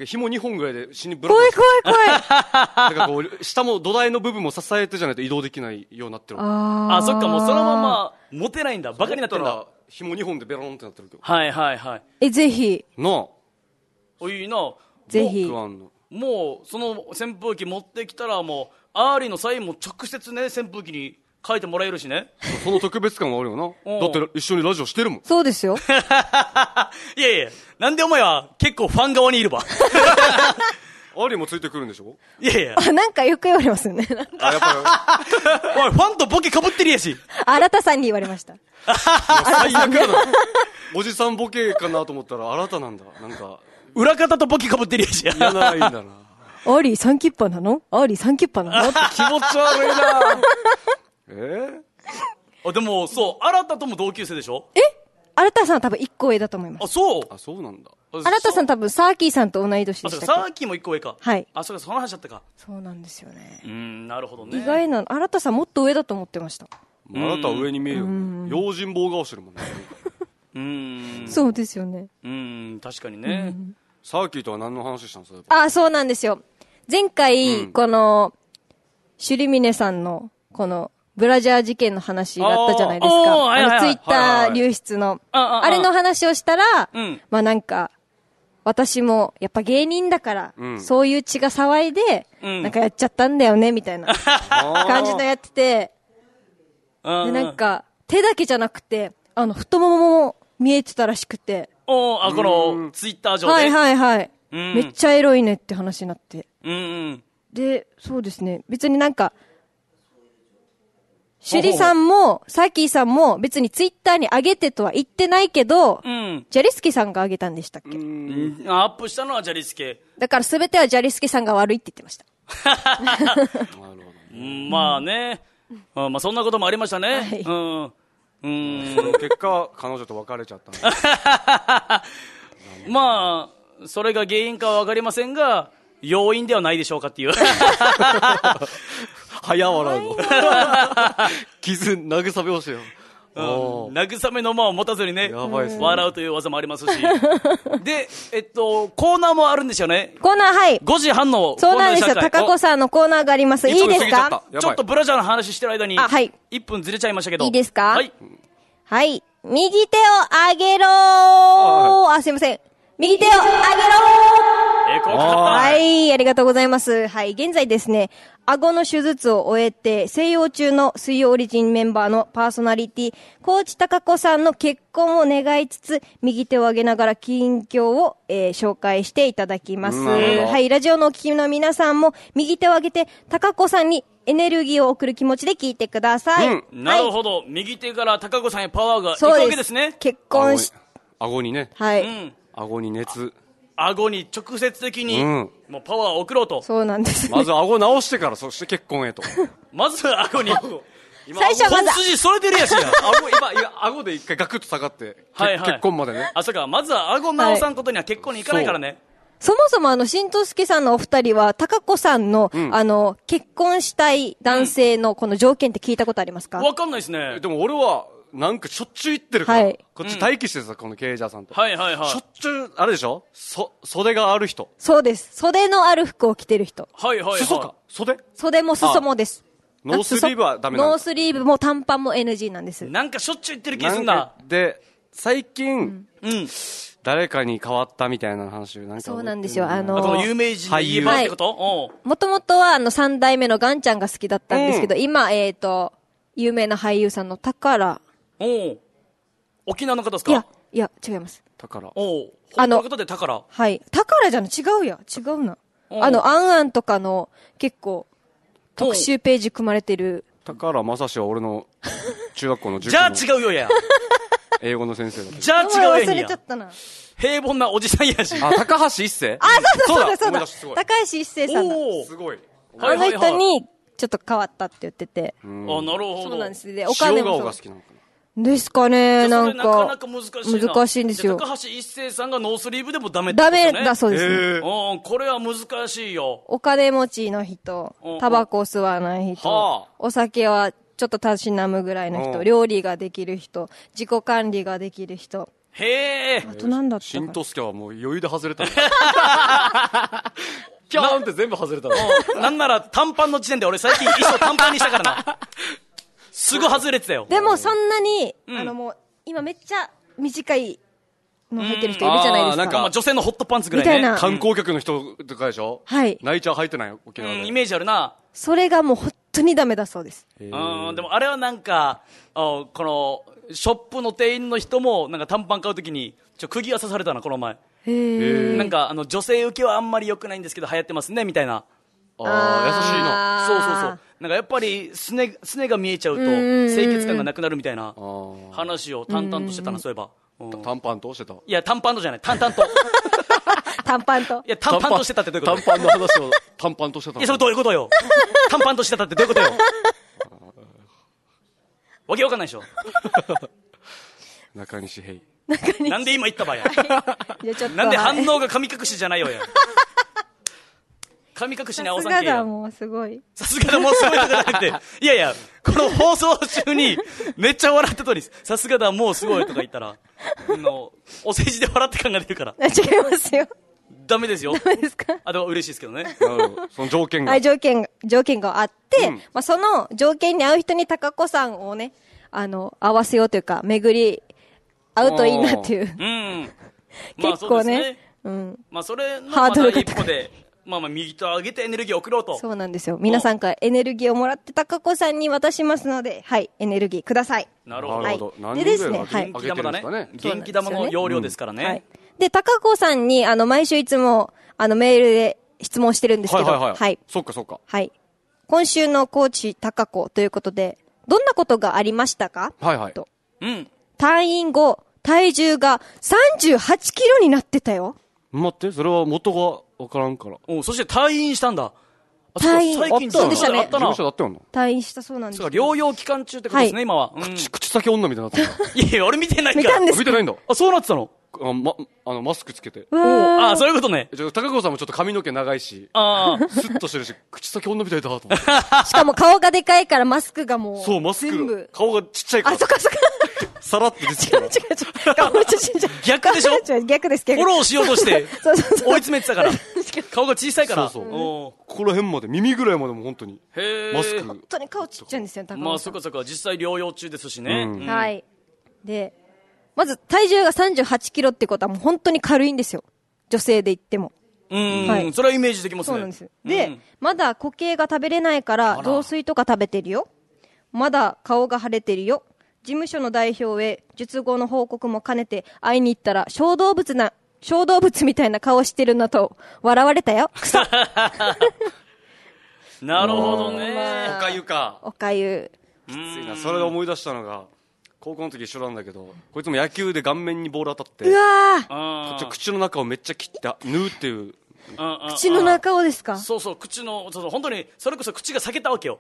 2本ぐらいで死にぶら下怖い。 なんかこう、下も土台の部分も支えてじゃないと移動できないようになってる。 そっか、もうそのまま持てないんだ。バカになってるんだ。 紐2本でベロンってなってるけど。 はいはいはい。 ぜひ。 なあ。 いいな。 ぜひ。 もう、その扇風機持ってきたらもう、アーリーのサインも直接ね、扇風機に書いてもらえるしね。 その特別感はあるよな。だって一緒にラジオしてるもん。 そうですよ。 いやいや、なんでお前は結構ファン側にいるわ。 アーリーもついてくるんでしょ？ いやいや。 なんかよく言われますよね。 やっぱり。おい、ファンとボケ被ってるやし。 新さんに言われました。 最悪だな。おじさんボケかなと思ったら新たなんだ。なんか。 裏方とボケ被ってるやし。 いやないんだな。 アーリー3キッパなの？アーリー3キッパなの？ 気持ち悪いな。 でも、そう、新とも同級生でしょ？ 新さんは多分1個上だと思います。 そうなんだ。 新さん多分サーキーさんと同い年でしたっけ？ サーキーも1個上か。 はい。 そうか、その話だったか。 そうなんですよね。 なるほどね。 意外なの。新さんもっと上だと思ってました。 新は上に見えるよ。用心棒顔してるもんね。 そうですよね。 確かにね。 サーキーとは何の話したんですか？そうなんですよ。前回、この、シュリミネさんの、この、ブラジャー事件の話があったじゃないですか。ツイッター流出の。あれの話をしたら、まあなんか、私も、やっぱ芸人だから、そういう血が騒いで、なんかやっちゃったんだよね、みたいな感じのやってて、で、なんか、手だけじゃなくて、太ももも見えてたらしくて。 この、ツイッター上で。 はい。めっちゃエロいねって話になって。で、そうですね。別になんか、シュリさんも、サーキーさんも別にツイッターに上げてとは言ってないけど、ジャリスケさんが上げたんでしたっけ？ アップしたのはジャリスケ。 だから全てはジャリスケさんが悪いって言ってました。 まあね。まあそんなこともありましたね。 結果、彼女と別れちゃった。 まあ、それが原因かはわかりませんが、 要因ではないでしょうかっていう。 早笑うの。傷、慰めをしよう。 慰めの間を持たずにね、 笑うという技もありますし。で、コーナーもあるんですよね。 コーナー、はい。 5時半のそうなんですよ。高子さんのコーナーがあります。いいですか？ ちょっとブラジャーの話してる間に、 はい。 1分ずれちゃいましたけど。 いいですか？ はい。 はい。右手を上げろー。すいません。右手を上げろー。はい、ありがとうございます。はい、現在ですね、顎の手術を終えて、静養中の水曜オリジンメンバーのパーソナリティ、高知貴子さんの結婚を願いつつ、右手を上げながら近況を、紹介していただきます。はい、ラジオのお聞きの皆さんも、右手を上げて、貴子さんにエネルギーを送る気持ちで聞いてください。 なるほど。右手から貴子さんへパワーがいくわけですね。 結婚し、 顎にね。 はい。 顎に熱。 顎に直接的に、もうパワーを送ろうと。 そうなんです、 まず顎直してから、そして結婚へと。 まず顎に。 最初はまず。 本筋それてるやしや。 顎で一回ガクッと下がって、結婚までね。 そうか、まずは顎直さんことには結婚に行かないからね。 そもそもしんとすけさんのお二人は、貴子さんの、結婚したい男性のこの条件って聞いたことありますか？ わかんないですね。 でも俺は、なんかしょっちゅう行ってるから、こっち待機してさ、この経営者さんと。しょっちゅう、あれでしょ？袖がある人。 そうです。袖のある服を着てる人。 裾か？ 袖も裾もです。 ノースリーブはダメなんだ。 ノースリーブも短パンも NG なんです。 なんかしょっちゅう言ってる気すんな。 で、最近、誰かに変わったみたいな話なんか。 そうなんですよ。 この有名人で言えばってこと？ もともとは3代目のガンちゃんが好きだったんですけど、今、有名な俳優さんの宝。 沖縄の方ですか？ いや、違います。 宝。 本当の方で宝。 はい。宝じゃん、違うな。あんとかの結構、特集ページ組まれてる。 宝正史は俺の中学校のじゃあ違うよや。 英語の先生だ。 じゃあ違うよや。 忘れちゃったな。 平凡なおじさんやし。 高橋一生？ そうだ。高橋一生さんだ。 すごい。 あの人に、ちょっと変わったって言ってて。 なるほど。 そうなんです。 で、お金も。塩顔が好きなのかな。 ですかね、なんか。 なかなか難しいんですよ。 高橋一生さんがノースリーブでもダメってことね。 ダメだそうです。 これは難しいよ。 お金持ちの人、タバコ吸わない人、お酒はちょっとたしなむぐらいの人、料理ができる人、自己管理ができる人。 へー。あとなんだったか。 新都助はもう余裕で外れたの。キャーンって全部外れたの。 なんなら短パンの時点で俺最近衣装短パンにしたからな。すぐ外れてたよ。 でもそんなに、もう、今めっちゃ短いの入ってる人いるじゃないですか。 なんか女性のホットパンツぐらいね。 みたいな。 観光客の人とかでしょ？ はい。 ナイチャー入ってない沖縄で。 イメージあるな。 それがもう本当にダメだそうです。 でもあれはなんか、この、ショップの店員の人も、なんか短パン買うときに、釘が刺されたな、この前。なんか、女性受けはあんまり良くないんですけど、流行ってますね、みたいな。 優しいな。 そう。なんかやっぱり、すねが見えちゃうと、清潔感がなくなるみたいな話を淡々としてたな、そういえば。 短パンとしてた？ いや、短パンとじゃない、淡々と。 短パンと。 いや、短パンとしてたってどういうこと？ 短パンの話を短パンとしてた。 いや、それどういうことよ。短パンとしてたってどういうことよ。わけわかんないでしょ。 中西平。 なんで今言ったばや。なんで反応が神隠しじゃないよや。神隠しに青さん系や。 さすがだもうすごい。 さすがだもうすごいとかじゃなくて、いやいや、この放送中にめっちゃ笑った通り、さすがだもうすごいとか言ったら、お世辞で笑って感が出るから。 違いますよ。 ダメですよ。 ダメですか？ でも嬉しいですけどね。 その条件が。 はい、条件があって、その条件に合う人に高子さんをね、合わせようというか、巡り合うといいなっていう。結構ね。 まあそれのハードルが一歩で、右と上げてエネルギーを送ろうと。 そうなんですよ。皆さんからエネルギーをもらって高子さんに渡しますので、はい、エネルギーください。 なるほど。 でですね、 元気玉だね。元気玉の容量ですからね。 で、高子さんに、毎週いつも、メールで質問してるんですけど、はい。 そっか。 はい。今週のコーチ高子ということで、どんなことがありましたか？と。退院後、体重が38キロになってたよ。 待って、それは元がわからんから。 そして退院したんだ。 最近そうでしたね。 退院したそうなんです。 療養期間中ってことですね、今は。 口先女みたいになってる。 いや、俺見てないから。 見たんです。 見てないんだ。 そうなってたの？ マスクつけて。 あ、そういうことね。 高子さんもちょっと髪の毛長いし、スッとしてるし、口先女みたいだと思って。 しかも顔がでかいからマスクがもう。 そう、マスク。顔がちっちゃいから。 あ、そっかそっか。 さらって出てきたら。 逆でしょ？ 逆です、逆。 フォローしようとして、追い詰めてたから。顔が小さいから。 そう。ここら辺まで、耳ぐらいまでも本当に。マスク。 本当に顔ちっちゃいんですよ、高子さん。 まあ、そっかそっか。実際療養中ですしね。 はい。で、まず体重が38キロってことはもう本当に軽いんですよ。女性で言っても。 はい。それはイメージできますね。 そうなんです。で、まだ固形が食べれないから雑炊とか食べてるよ。まだ顔が腫れてるよ。事務所の代表へ術後の報告も兼ねて会いに行ったら小動物みたいな顔してるなと笑われたよ。くそ。 なるほどね。 おかゆか。 おかゆ。 きついな。それで思い出したのが、高校の時一緒なんだけど、こいつも野球で顔面にボール当たって、 うわこっち口の中をめっちゃ切って、縫うっていう。 口の中をですか？ そうそう、本当に、それこそ口が裂けたわけよ。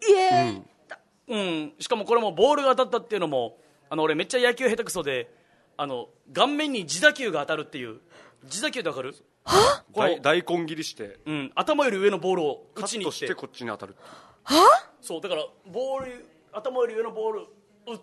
しかもこれもボールが当たったっていうのも、俺めっちゃ野球下手くそで、顔面に自打球が当たるっていう。自打球ってわかる？ 大根切りして、 頭より上のボールを口にカットしてこっちに当たる。 そう、だから頭より上のボール打って、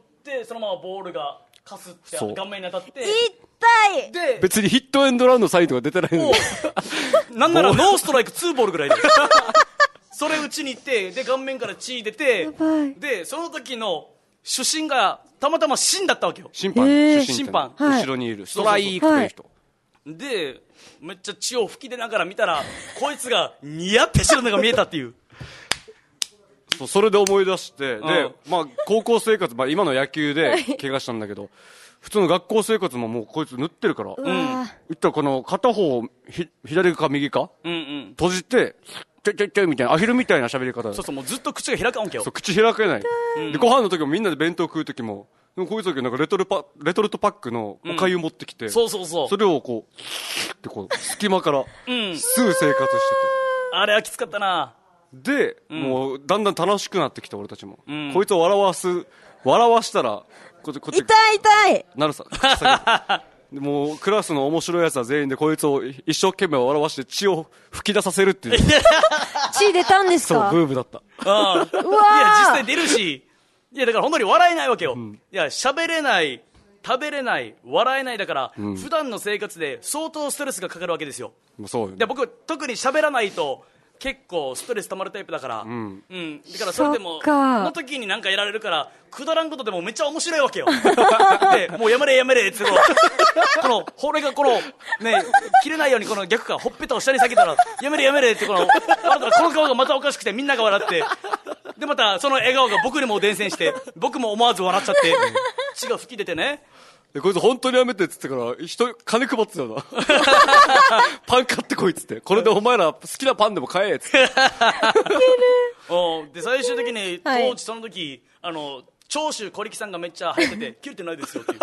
そのままボールがかすって顔面に当たって。 痛い！ で、 別にヒットエンドランのサインとか出てないのに。 なんならノーストライク2ボールぐらいで。それ打ちに行って、で、顔面から血出て、で、その時の主審がたまたま審だったわけよ。 審判。後ろにいる。ストライクという人。 で、めっちゃ血を吹き出ながら見たら、こいつがニヤってしてるのが見えたっていう。 それで思い出して、で、まあ、高校生活、今の野球で怪我したんだけど、普通の学校生活ももうこいつ塗ってるから、言ったらこの片方、左か右か、閉じて、みたいな、アヒルみたいな喋り方。 そうそう、もうずっと口が開かんわけよ。 そう、口開けない。で、ご飯の時もみんなで弁当食う時も、でもこいつだけなんかレトルトパックのお粥持ってきて、 そうそうそう。 それをこう、ってこう、隙間から、すぐ生活してて。 あれはきつかったな。 で、もう、だんだん楽しくなってきた俺たちも。こいつを笑わしたら、こっち。 痛いなるさ。もう、クラスの面白い奴は全員でこいつを一生懸命笑わして血を吹き出させるっていう。 血出たんですか？ そう、ブームだった。 いや、実際出るし、いや、だから本当に笑えないわけよ。いや、喋れない、食べれない、笑えないだから、普段の生活で相当ストレスがかかるわけですよ。 そうよね。 で、僕、特に喋らないと、結構ストレス溜まるタイプだから、だからそれでも、その時になんかやられるから、くだらんことでもめっちゃ面白いわけよ。で、もうやめれって、俺がね、切れないように逆か、ほっぺたを下に下げたら、やめれって、この顔がまたおかしくてみんなが笑って、で、またその笑顔が僕にも伝染して、僕も思わず笑っちゃって、血が吹き出てね。 で、こいつ本当にやめてっつってから、金配ってたよな。パン買ってこいっつって。これでお前ら好きなパンでも買えっつって。 で、最終的に、当時その時、長州小力さんがめっちゃ流行ってて、切れてないですよっていう。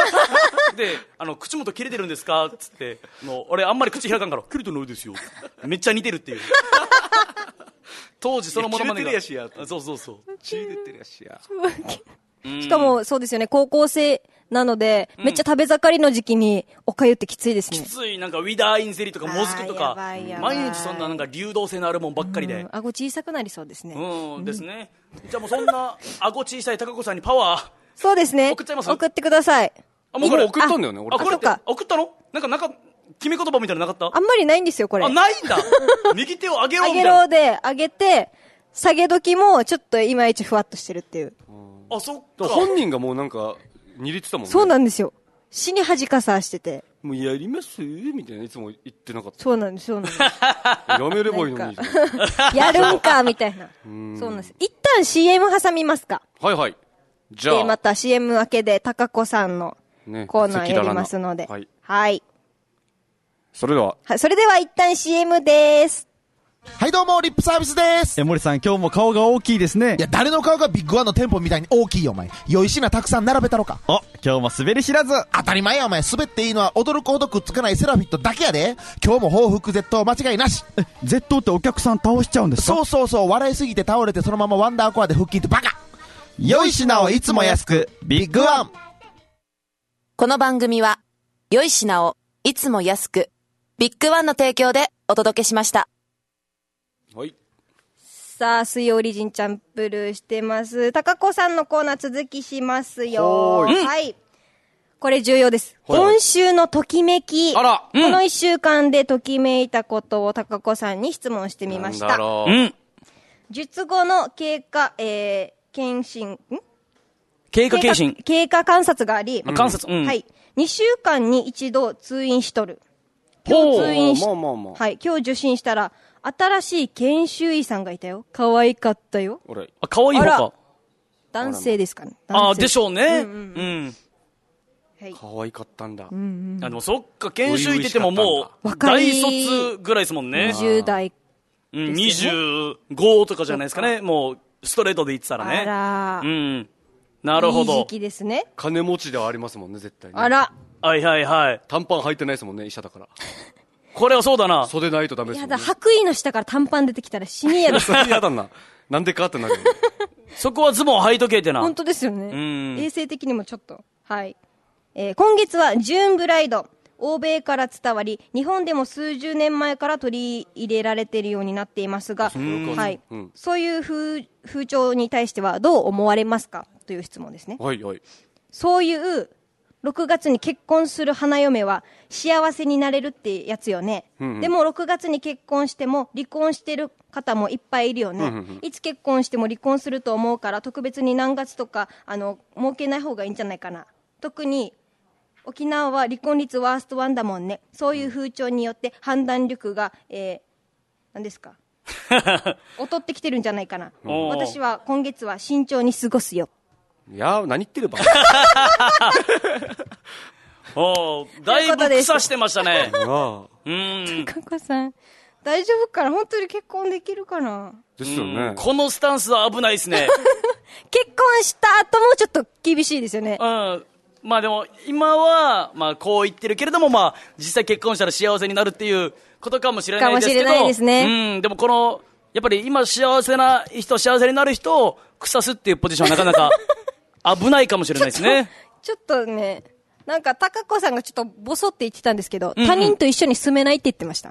で、口元切れてるんですかっつって、俺あんまり口開かんから、切れてないですよ。めっちゃ似てるっていう。当時そのものまねが。 切れてるやしや。 そうそうそう。 血出てるやしや。 しかも、そうですよね、高校生なので、めっちゃ食べ盛りの時期におかゆってきついですね。 きつい、なんかウィダーインゼリーとかもずくとか、毎日そんななんか流動性のあるもんばっかりで。 顎小さくなりそうですね。 ですね。じゃあもうそんな顎小さい高子さんにパワー。 そうですね。 送っちゃいます？ 送ってください。 もうこれ送ったんだよね、俺。 これ送ったの？なんか、決め言葉みたいなのなかった？ あんまりないんですよ、これ。 ないんだ。右手を上げろみたいな。 上げろで上げて、下げ時もちょっといまいちふわっとしてるっていう。 あ、そっか。 本人がもうなんか、握ってたもんね。 そうなんですよ。死に恥かさしてて。 もうやりますみたいな、いつも言ってなかった。 そうなんです。やめればいいのに。 やるんか、みたいな。そうなんです。一旦 CM 挟みますか。 はい。じゃあ。 で、また CM 明けで高子さんのコーナーやりますので。はい。 それでは一旦 CM です。 はいどうも、リップサービスです。 森さん、今日も顔が大きいですね。 いや、誰の顔がビッグワンの店舗みたいに大きいよ、お前。良い品たくさん並べたろか。 今日も滑り知らず。 当たり前や、お前。滑っていいのは驚くほどくっつかないセラフィットだけやで。今日も報復絶倒間違いなし。 絶倒ってお客さん倒しちゃうんですか？ そう、笑いすぎて倒れてそのままワンダーコアで腹筋ってバカ。良い品をいつも安く、ビッグワン。 この番組は、良い品をいつも安く、ビッグワンの提供でお届けしました。 はい。 さあ、水曜リジンチャンプルーしてます。高子さんのコーナー続きしますよ。はい。これ重要です。今週のときめき。この1週間でときめいたことを高子さんに質問してみました。術後の経過観察があり、 観察、 はい。2週間に一度通院しとる。今日通院し、はい。今日受診したら、新しい研修医さんがいたよ。可愛かったよ。 可愛いのか。 男性ですかね。 でしょうね。 可愛かったんだ。 でもそっか、研修医って言ってももう、大卒ぐらいですもんね。 20代。 25とかじゃないですかね。もう、ストレートで言ってたらね。なるほど。 いい時期ですね。 金持ちではありますもんね、絶対に。 はいはいはい。 短パン履いてないですもんね、医者だから。 これはそうだな。 袖ないとダメですもんね。 やだ、白衣の下から短パン出てきたら死にやだ。 嫌だな。なんでかってなる。 そこはズボン履いとけってな。 本当ですよね。衛生的にもちょっと。はい。今月はジューンブライド。欧米から伝わり、日本でも数十年前から取り入れられているようになっていますが、はい。そういう風潮に対してはどう思われますかという質問ですね。 はいはい。 そういう6月に結婚する花嫁は幸せになれるってやつよね。でも6月に結婚しても離婚してる方もいっぱいいるよね。いつ結婚しても離婚すると思うから特別に何月とか設けない方がいいんじゃないかな。特に沖縄は離婚率ワースト1だもんね。そういう風潮によって判断力が、何ですか劣ってきてるんじゃないかな。私は今月は慎重に過ごすよ。 いやー、何言ってるば。 だいぶ草してましたね。 高子さん、大丈夫かな？本当に結婚できるかな？ ですよね。 このスタンスは危ないですね。 結婚した後もちょっと厳しいですよね。 まあでも、今は、まあこう言ってるけれども、まあ実際結婚したら幸せになるっていうことかもしれないですけど。 かもしれないですね。 でもこの、やっぱり今幸せな人、幸せになる人を腐すっていうポジションはなかなか危ないかもしれないですね。 ちょっとね、なんか高子さんがちょっとボソって言ってたんですけど、他人と一緒に住めないって言ってました。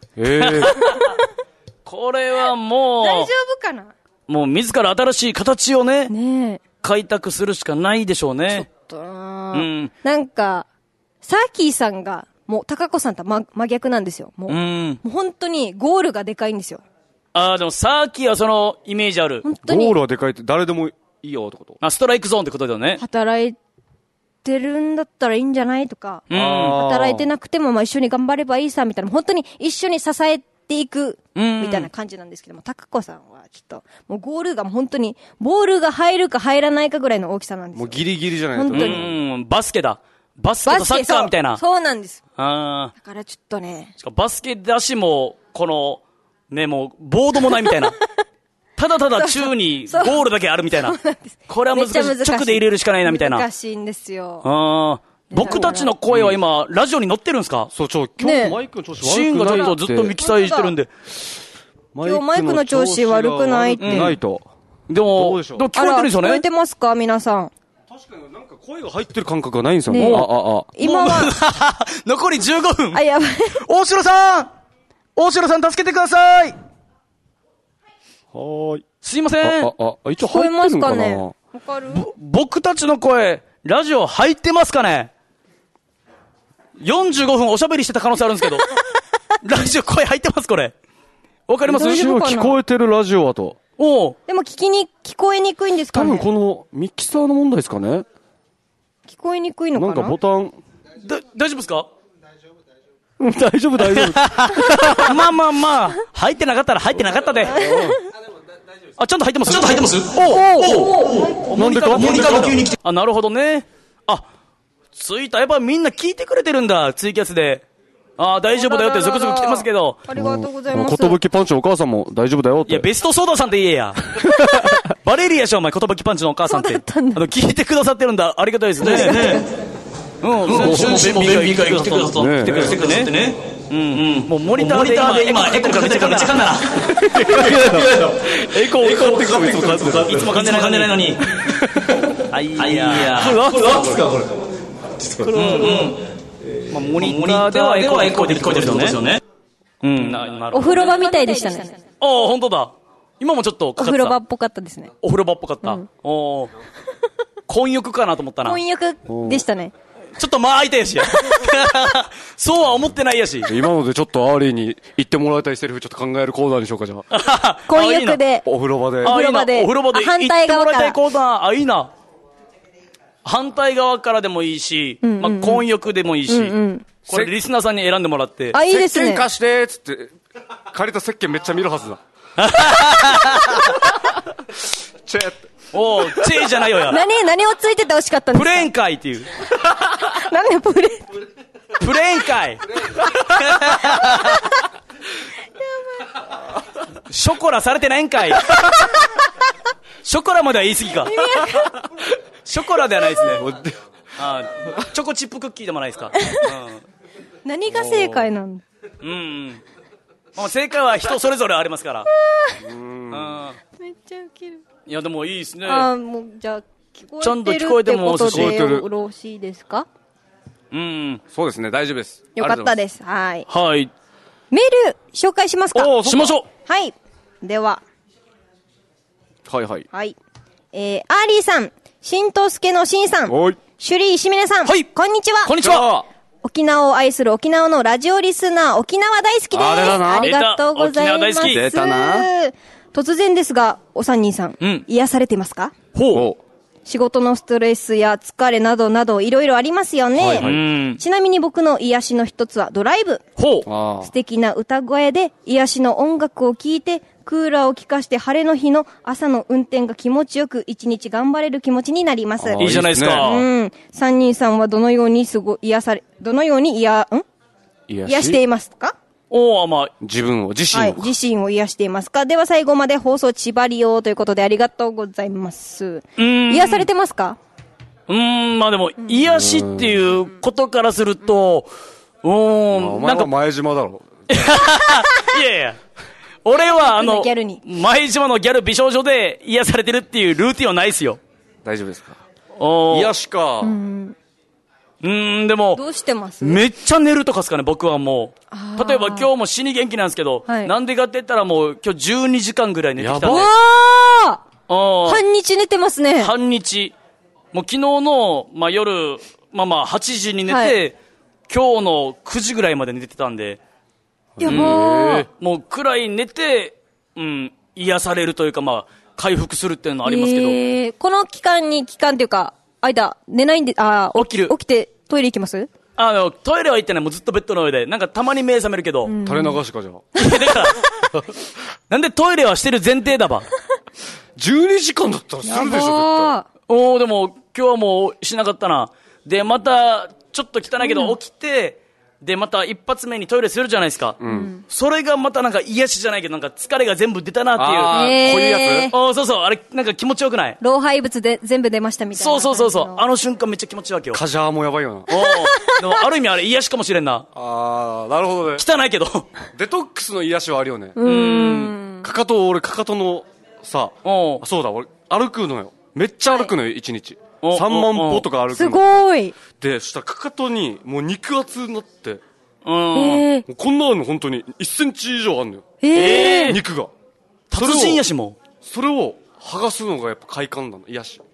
これはもう、 大丈夫かな？ もう自ら新しい形をね、開拓するしかないでしょうね。 なんか、サーキーさんが、もう高子さんと真逆なんですよ。もう本当にゴールがでかいんですよ。 でもサーキーはそのイメージある。 ゴールはでかいって誰でもいいよってこと？ ストライクゾーンってことだよね。 働いてるんだったらいいんじゃないとか、働いてなくてもまあ一緒に頑張ればいいさみたいな、本当に一緒に支えていくみたいな感じなんですけども、高子さんはちょっともうゴールが本当にボールが入るか入らないかぐらいの大きさなんですよ。 もうギリギリじゃないと。本当に。 バスケだ。バスケとサッカーみたいな。 そうなんです。だからちょっとね。 しかもバスケだしもこのね、もうボードもないみたいな。ただただ宙にゴールだけあるみたいな。これは難しい。直で入れるしかないなみたいな。 難しいんですよ。 僕たちの声は今、ラジオに乗ってるんですか？ そう、今日マイクの調子悪くないって。 シーンがちょっとずっとミキサーいじってるんで。 今日マイクの調子悪くないって。 でも聞こえてるんですよね。 聞こえてますか皆さん。 確かになんか声が入ってる感覚がないんですよね。 今は。 残り15分。 やばい。 大城さん助けてください。すいません。 一応入ってるのかな？ わかる？ 僕たちの声、ラジオ入ってますかね？ 45 分おしゃべりしてた可能性あるんですけど。ラジオ声入ってますこれ。わかります？ 聞こえてるラジオはと。 でも聞こえにくいんですかね？ 多分このミキサーの問題ですかね？ 聞こえにくいのかな？ なんかボタン。 大丈夫ですか？ 大丈夫。 まあ。入ってなかったら入ってなかったで。ちゃんと入ってます？ なんでか？ モニターが急に来て。なるほどね。ツイッターやっぱみんな聞いてくれてるんだ、ツイキャスで。大丈夫だよって続々来てますけど。 ありがとうございます。 ことぶきパンチのお母さんも大丈夫だよって。 いや、ベストソーダさんって言えや。バレリアしょ、お前、ことぶきパンチのお母さんって。聞いてくださってるんだ。ありがたいですね。先週も便秘会来てくださってね。もうモニターで今、エコーかめっちゃかんだな。エコーっていつもかんでないのに。これ何すかこれ。 まあ、モニターではエコーで聞こえてるってことですよね。うん、なるほど。 お風呂場みたいでしたね。 ああ、本当だ。今もちょっとかかってた。 お風呂場っぽかったですね。 お風呂場っぽかった。うん、お混浴かなと思ったな。 混浴でしたね。 ちょっと間空いたやしや。そうは思ってないやし。 今のでちょっとアーリーに言ってもらいたいセリフちょっと考えるコーナーにしようか、じゃあ。 混浴で。 お風呂場で。 お風呂場で。 お風呂場で反対側から。言ってもらいたいコーナー。あ、いいな。反対側からでもいいし、まあ、混浴でもいいし、これリスナーさんに選んでもらって。 あ、いいですね。 石鹸貸してーつって、借りた石鹸めっちゃ見るはずだ。チェーって。 おー、チェーじゃないよや。 何をついてて欲しかったんですか？ プレーン会っていう。 なんでプレーン会。ショコラされてないんかい。ショコラまでは言い過ぎか。ショコラではないですね。チョコチップクッキーでもないですか。 何が正解なんだ。 まあ、正解は人それぞれありますから。 めっちゃウケる。 いやでもいいですね。 もうじゃあちゃんと聞こえてもってことでよろしいですか？ そうですね、大丈夫です。 よかったです。はい。 はい。 メール紹介しますか？ しましょう。 はい。では。 はいはい。 はい。アーリーさん、しんとすけのしんさん、シュリー石峰さん、 はい。 こんにちは。 こんにちは。 沖縄を愛する沖縄のラジオリスナー、沖縄大好きです。ありがとうございます。 沖縄大好き。 出たな。 突然ですが、お三人さん、癒されてますか？ ほう。 仕事のストレスや疲れなどなどいろいろありますよね。はいはい、ちなみに僕の癒しの一つはドライブ。素敵な歌声で癒しの音楽を聴いて、クーラーを効かして晴れの日の朝の運転が気持ちよく一日頑張れる気持ちになります。 いいじゃないですか。 三人さんはどのように癒していますか？ 自身を癒していますか？では最後まで放送ちばりよということでありがとうございます。癒されてますか？ まあでも、癒しっていうことからすると、 お前は前島だろ。 いやいや。俺は前島のギャル美少女で癒されてるっていうルーティンはないっすよ。 大丈夫ですか？ 癒しか。 でも、 どうしてます？ めっちゃ寝るとかですかね、僕はもう。例えば今日も死に元気なんですけど、なんでかって言ったらもう今日12時間ぐらい寝てきたんで。 半日寝てますね。 半日。もう昨日の、夜、8時に寝て、今日の9時ぐらいまで寝てたんで。 やばー。 もうくらい寝て、癒されるというか、回復するっていうのはありますけど。 この期間っていうか、間、寝ないんで、起きてトイレ行きます？ トイレは行ってない、もうずっとベッドの上で。なんかたまに目覚めるけど。 垂れ流しかじゃあ。なんでトイレはしてる前提だば。 12時間だったらするでしょ、 でも今日はもうしなかったな。で、また、ちょっと汚いけど起きて、で、また一発目にトイレするじゃないですか。それがまたなんか癒しじゃないけど、なんか疲れが全部出たなっていう。 こういうやつ？ そうそう、あれなんか気持ちよくない？ 老廃物で全部出ましたみたいな。 そう。あの瞬間めっちゃ気持ちいいわけよ。 カジャーもやばいよな。 でもある意味あれ癒しかもしれんな。 なるほどね。 汚いけど。 デトックスの癒しはあるよね。かかとのさ、そうだ、俺歩くのよ。めっちゃ歩くのよ、1日。3万歩とか歩くの。 すごい。 で、そしたらかかとにもう肉厚になって、もうこんなの本当に1センチ以上あんのよ。肉が。 達人やしも。 それを剥がすのがやっぱ快感なの、癒し。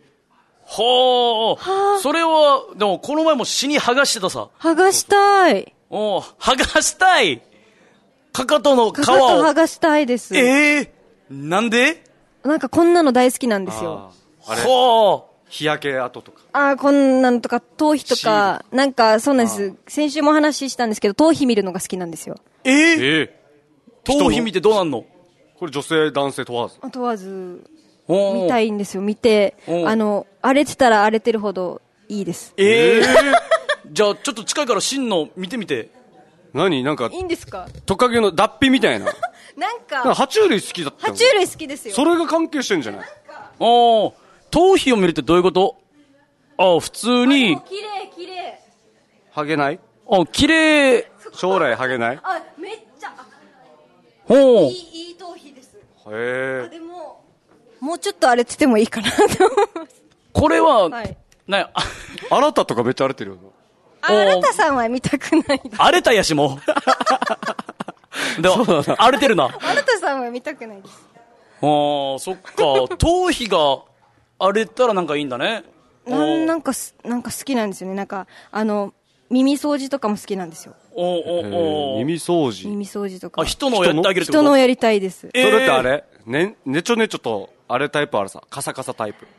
それは、でもこの前も死に剥がしてたさ。 剥がしたい。 剥がしたい。かかとの皮を。 かかと剥がしたいです。 なんで？ なんかこんなの大好きなんですよ。 日焼け跡とか。 こんなのとか、頭皮とか、なんかそうなんです。先週も話したんですけど、頭皮見るのが好きなんですよ。 頭皮見てどうなんの？ これ女性、男性問わず。 問わず。見たいんですよ。見て、荒れてたら荒れてるほどいいです。 じゃあちょっと近いから真の見てみて。 なんか。 いいんですか？ トカゲの脱皮みたいな。 なんか爬虫類好きだった。 爬虫類好きですよ。 それが関係してんじゃない？ 頭皮を見るってどういうこと？普通に。 綺麗。 ハゲない？ 綺麗。 将来ハゲない？ めっちゃ。いい頭皮です。でも、もうちょっと荒れててもいいかなと思います。 これは、 はい。 あなたとかめっちゃ荒れてるよな。 新田さんは見たくないです。 荒れたやしも。でも、荒れてるな。 新田さんは見たくないです。 そっか。頭皮が荒れたらなんかいいんだね。 なんか好きなんですよね。なんか、耳掃除とかも好きなんですよ。 耳掃除耳掃除とか。 人のをやってあげるってこと？ 人のをやりたいです。 それってあれねちょねちょと、あれタイプあるさ。カサカサタイプ。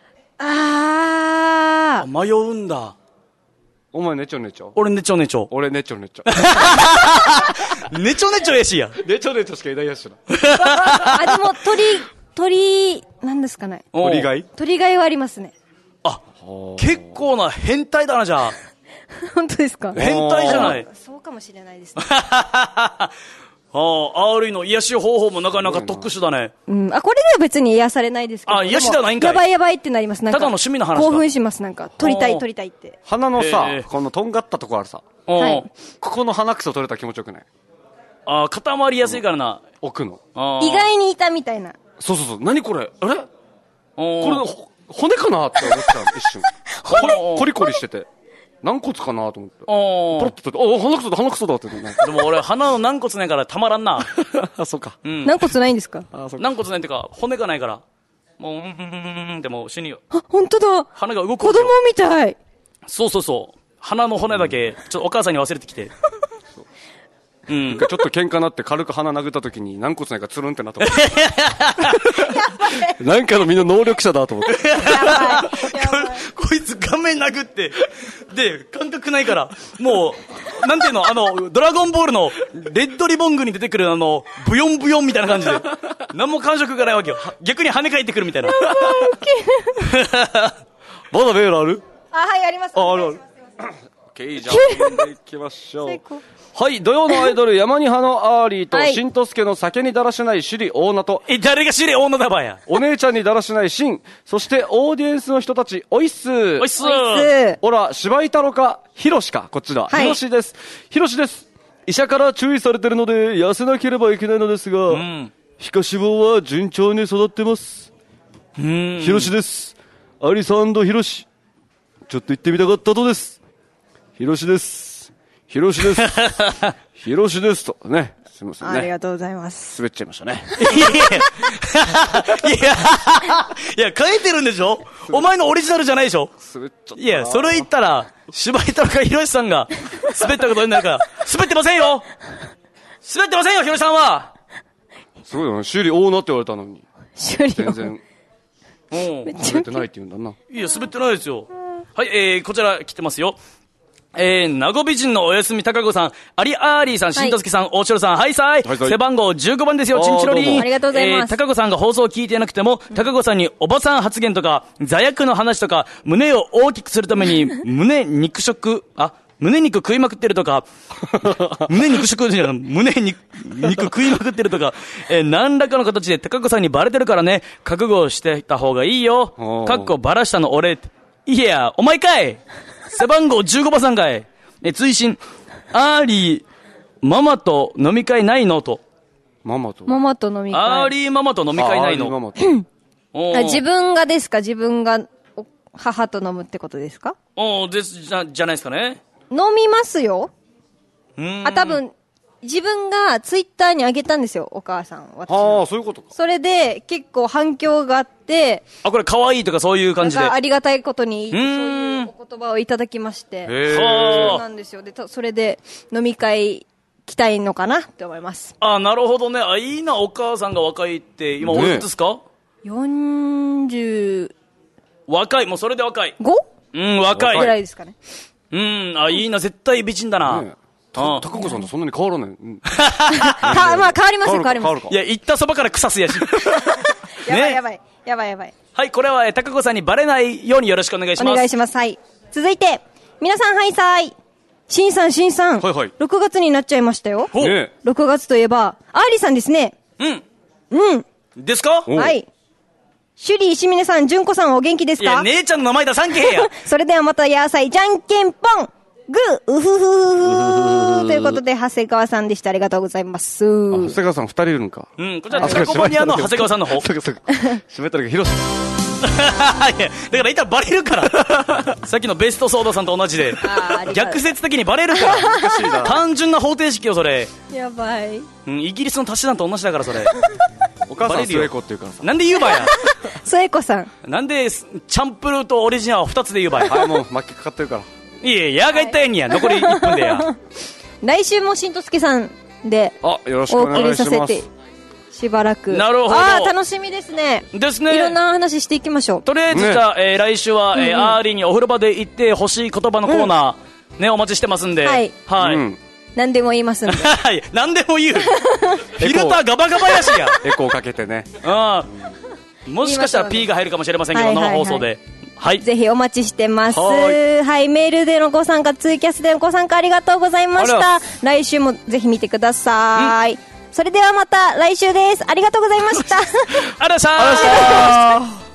迷うんだ。 お前ねちょねちょ。 俺ねちょねちょ。 俺ねちょねちょ。 ねちょねちょやしや。 ねちょねちょしかいないやしな。 でもなんですかね。 鳥貝？ 鳥貝はありますね。 結構な変態だな、じゃあ。 本当ですか？ 変態じゃない。 そうかもしれないですね。 R の癒し方法もなかなか特殊だね。 これでは別に癒されないですけど。 癒しではないんかい。 やばいやばいってなります。なんかただの趣味の話。 興奮します。なんか、撮りたいって。 鼻のさ、このとんがったとこあるさ。ここの鼻くそ取れたら気持ちよくない？ 固まりやすいからな。 奥の。 意外にいたみたいな。 そう。何これ？あれ？これ、骨かなって思っちゃう、一瞬。コリコリしてて。軟骨かなと思って。ポロッと取って、鼻くそだって。でも俺、鼻の軟骨ないからたまらんな。 そうか。 軟骨ないんですか？ 軟骨ないってか、骨がないから。もう、ってもう死によ。 本当だ。 鼻が動く。 子供みたい。 そう。鼻の骨だけ、ちょっとお母さんに忘れてきて。 ちょっと喧嘩になって軽く鼻殴った時に軟骨ないからつるんってなったなんかのみんな能力者だと思ってこいつ顔面殴ってで感覚ないからもうなんていうのドラゴンボールのレッドリボン軍に出てくるブヨンブヨンみたいな感じで何も感触がないわけよ。逆に跳ね返ってくるみたいな。 まだメールある？ はい、あります。 ある。OK、じゃあ行きましょう。はい、土曜のアイドル、山に派のアーリーと、しんとすけの酒にだらしない首里大名と、 誰が首里大名だばや。 お姉ちゃんにだらしないしん、そしてオーディエンスの人たち、おいっす。 おいっす。 おら、芝居太郎か、ひろしか、こっちだ。ひろしです。ひろしです。医者から注意されてるので、痩せなければいけないのですが、皮下脂肪は順調に育ってます。ひろしです。アリサンドひろし。ちょっと行ってみたかったとです。ひろしです。ひろしです。ひろしですと。ね。すみませんね。 ありがとうございます。 滑っちゃいましたね。 いや、書いてるんでしょ？お前のオリジナルじゃないでしょ？ 滑っちゃった。 いや、それ言ったら、芝居太郎かひろしさんが滑ったことになるから、滑ってませんよ！滑ってませんよ、ひろしさんは！ すごいよね。修理大名って言われたのに。 修理全然。滑ってないって言うんだな。 いや、滑ってないですよ。はい、こちら来てますよ。名護美人のおやすみ高子さん、アリアーリーさん、しんとすけさん、大城さん、はいさい。背番号15番ですよ、チンチロリン。 ありがとうございます。 高子さんが放送を聞いてなくても、高子さんにおばさん発言とか、座薬の話とか、胸を大きくするために、胸肉食食いまくってるとか、胸肉食じゃない、胸肉食いまくってるとか、何らかの形で高子さんにバレてるからね、覚悟してた方がいいよ。かっこバラしたの俺。いや、お前かい。背番号15番さんかい。追伸、アーリー、ママと飲み会ないのと。 ママと飲み会。 アーリーママと飲み会ないの。 自分がですか？自分が母と飲むってことですか？ じゃないですかね。 飲みますよ。多分、自分がツイッターに上げたんですよ、お母さん。 ああ、そういうことか。 それで結構反響があって、 これ可愛いとかそういう感じで。 ありがたいことに、そういうお言葉をいただきまして。そうなんですよ。で、それで飲み会来たいのかなって思います。 なるほどね。いいな、お母さんが若いって。今、おいくつですか？ 40。 若い、もうそれで若い。 5？ 若い。 ぐらいですかね。 いいな、絶対美人だな。 高子さんとそんなに変わらない。 まあ変わりますよ、変わります。 いや、行ったそばから草すやし。 やばい。 はい、これは高子さんにバレないようによろしくお願いします。 お願いします。はい。続いて、皆さんはいさい。しんさん。6月になっちゃいましたよ。6月といえば、アーリーさんですね。 ですか？ はい。シュリー、石峰さん、純子さんお元気ですか？ いや、姉ちゃんの名前出さんけへや。 それではまたやさい、じゃんけんぽんグー、うふふふふということで、長谷川さんでした。ありがとうございます。 長谷川さん2人いるのか。 こちら、タコマニアの長谷川さんの方。 閉めたら、ひろし。 いや、だから言ったらバレるから。さっきのベストソーダさんと同じで。逆説的にバレるから。難しいな。単純な方程式よ、それ。 やばい。 イギリスの足し算と同じだから、それ。 お母さん末子っていうからさ。 なんで言うばや。 末子さん。 なんで、チャンプルーとオリジナルを2つで言うばや。 はい、もう巻きかかってるから。 いやいや、が言ったやんにや。残り1分でや。 来週もしんとすけさんで、 よろしくお願いします。お送りさせて。 しばらく。 なるほど。 楽しみですね。 ですね。 いろんな話していきましょう。 とりあえずじゃあ、来週は、アーリーにお風呂場で行って欲しい言葉のコーナー、ね、お待ちしてますんで。はい。はい。 何でも言いますんで。 はい。何でも言う。フィルターガバガバやしや。 エコーかけてね。 もしかしたら P が入るかもしれませんけど、生放送で。はい。 ぜひお待ちしてます。はい。メールでのご参加、ツイキャスでのご参加ありがとうございました。来週もぜひ見てください。それではまた来週です。ありがとうございました。 ありがとうございました。